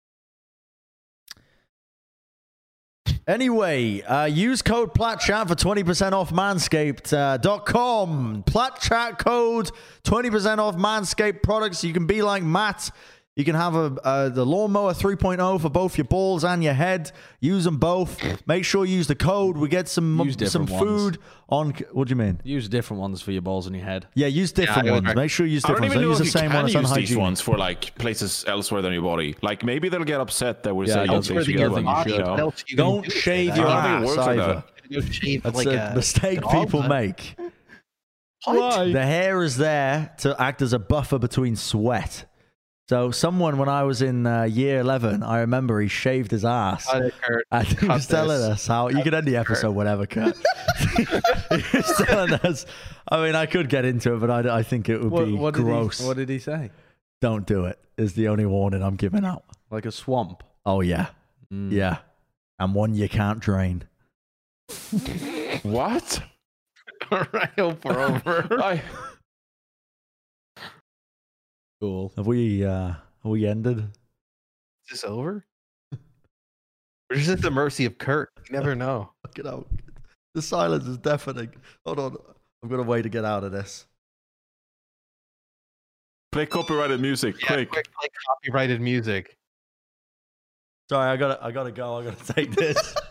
S2: Anyway, use code PLATCHAT for 20% off Manscaped.com. PLATCHAT code, 20% off Manscaped products. You can be like Matt. You can have the Lawnmower 3.0 for both your balls and your head. Use them both. Make sure you use the code. We get some food on. What do you mean?
S3: Use different ones for your balls and your head.
S2: Yeah, use different ones. Make sure you use different ones.
S4: I don't even know
S2: use
S4: if you can use
S2: unhygienic.
S4: these ones for like places elsewhere than your body. Like maybe they'll get upset that we're saying
S3: elsewhere than your body.
S2: Don't shave your ass either.
S1: That's
S2: a mistake people make.
S3: Why?
S2: The hair is there to act as a buffer between sweat. So someone, when I was in year 11, I remember he shaved his ass. And he was telling us how... You can end the episode, whatever, Kurt. He was telling us... I mean, I could get into it, but I think it would be gross.
S3: What did he say?
S2: Don't do it, is the only warning I'm giving out.
S3: Like a swamp?
S2: Oh, yeah. Yeah. And one you can't drain.
S4: What?
S1: All right, hope we're over.
S2: Cool. Have we ended?
S1: Is this over? We're just at the mercy of Kurt. You never know.
S2: Fuck it out. The silence is deafening. Hold on. I've got a way to get out of this.
S4: Play copyrighted music, quick.
S1: Play copyrighted music.
S2: Sorry, I gotta go. I gotta take this.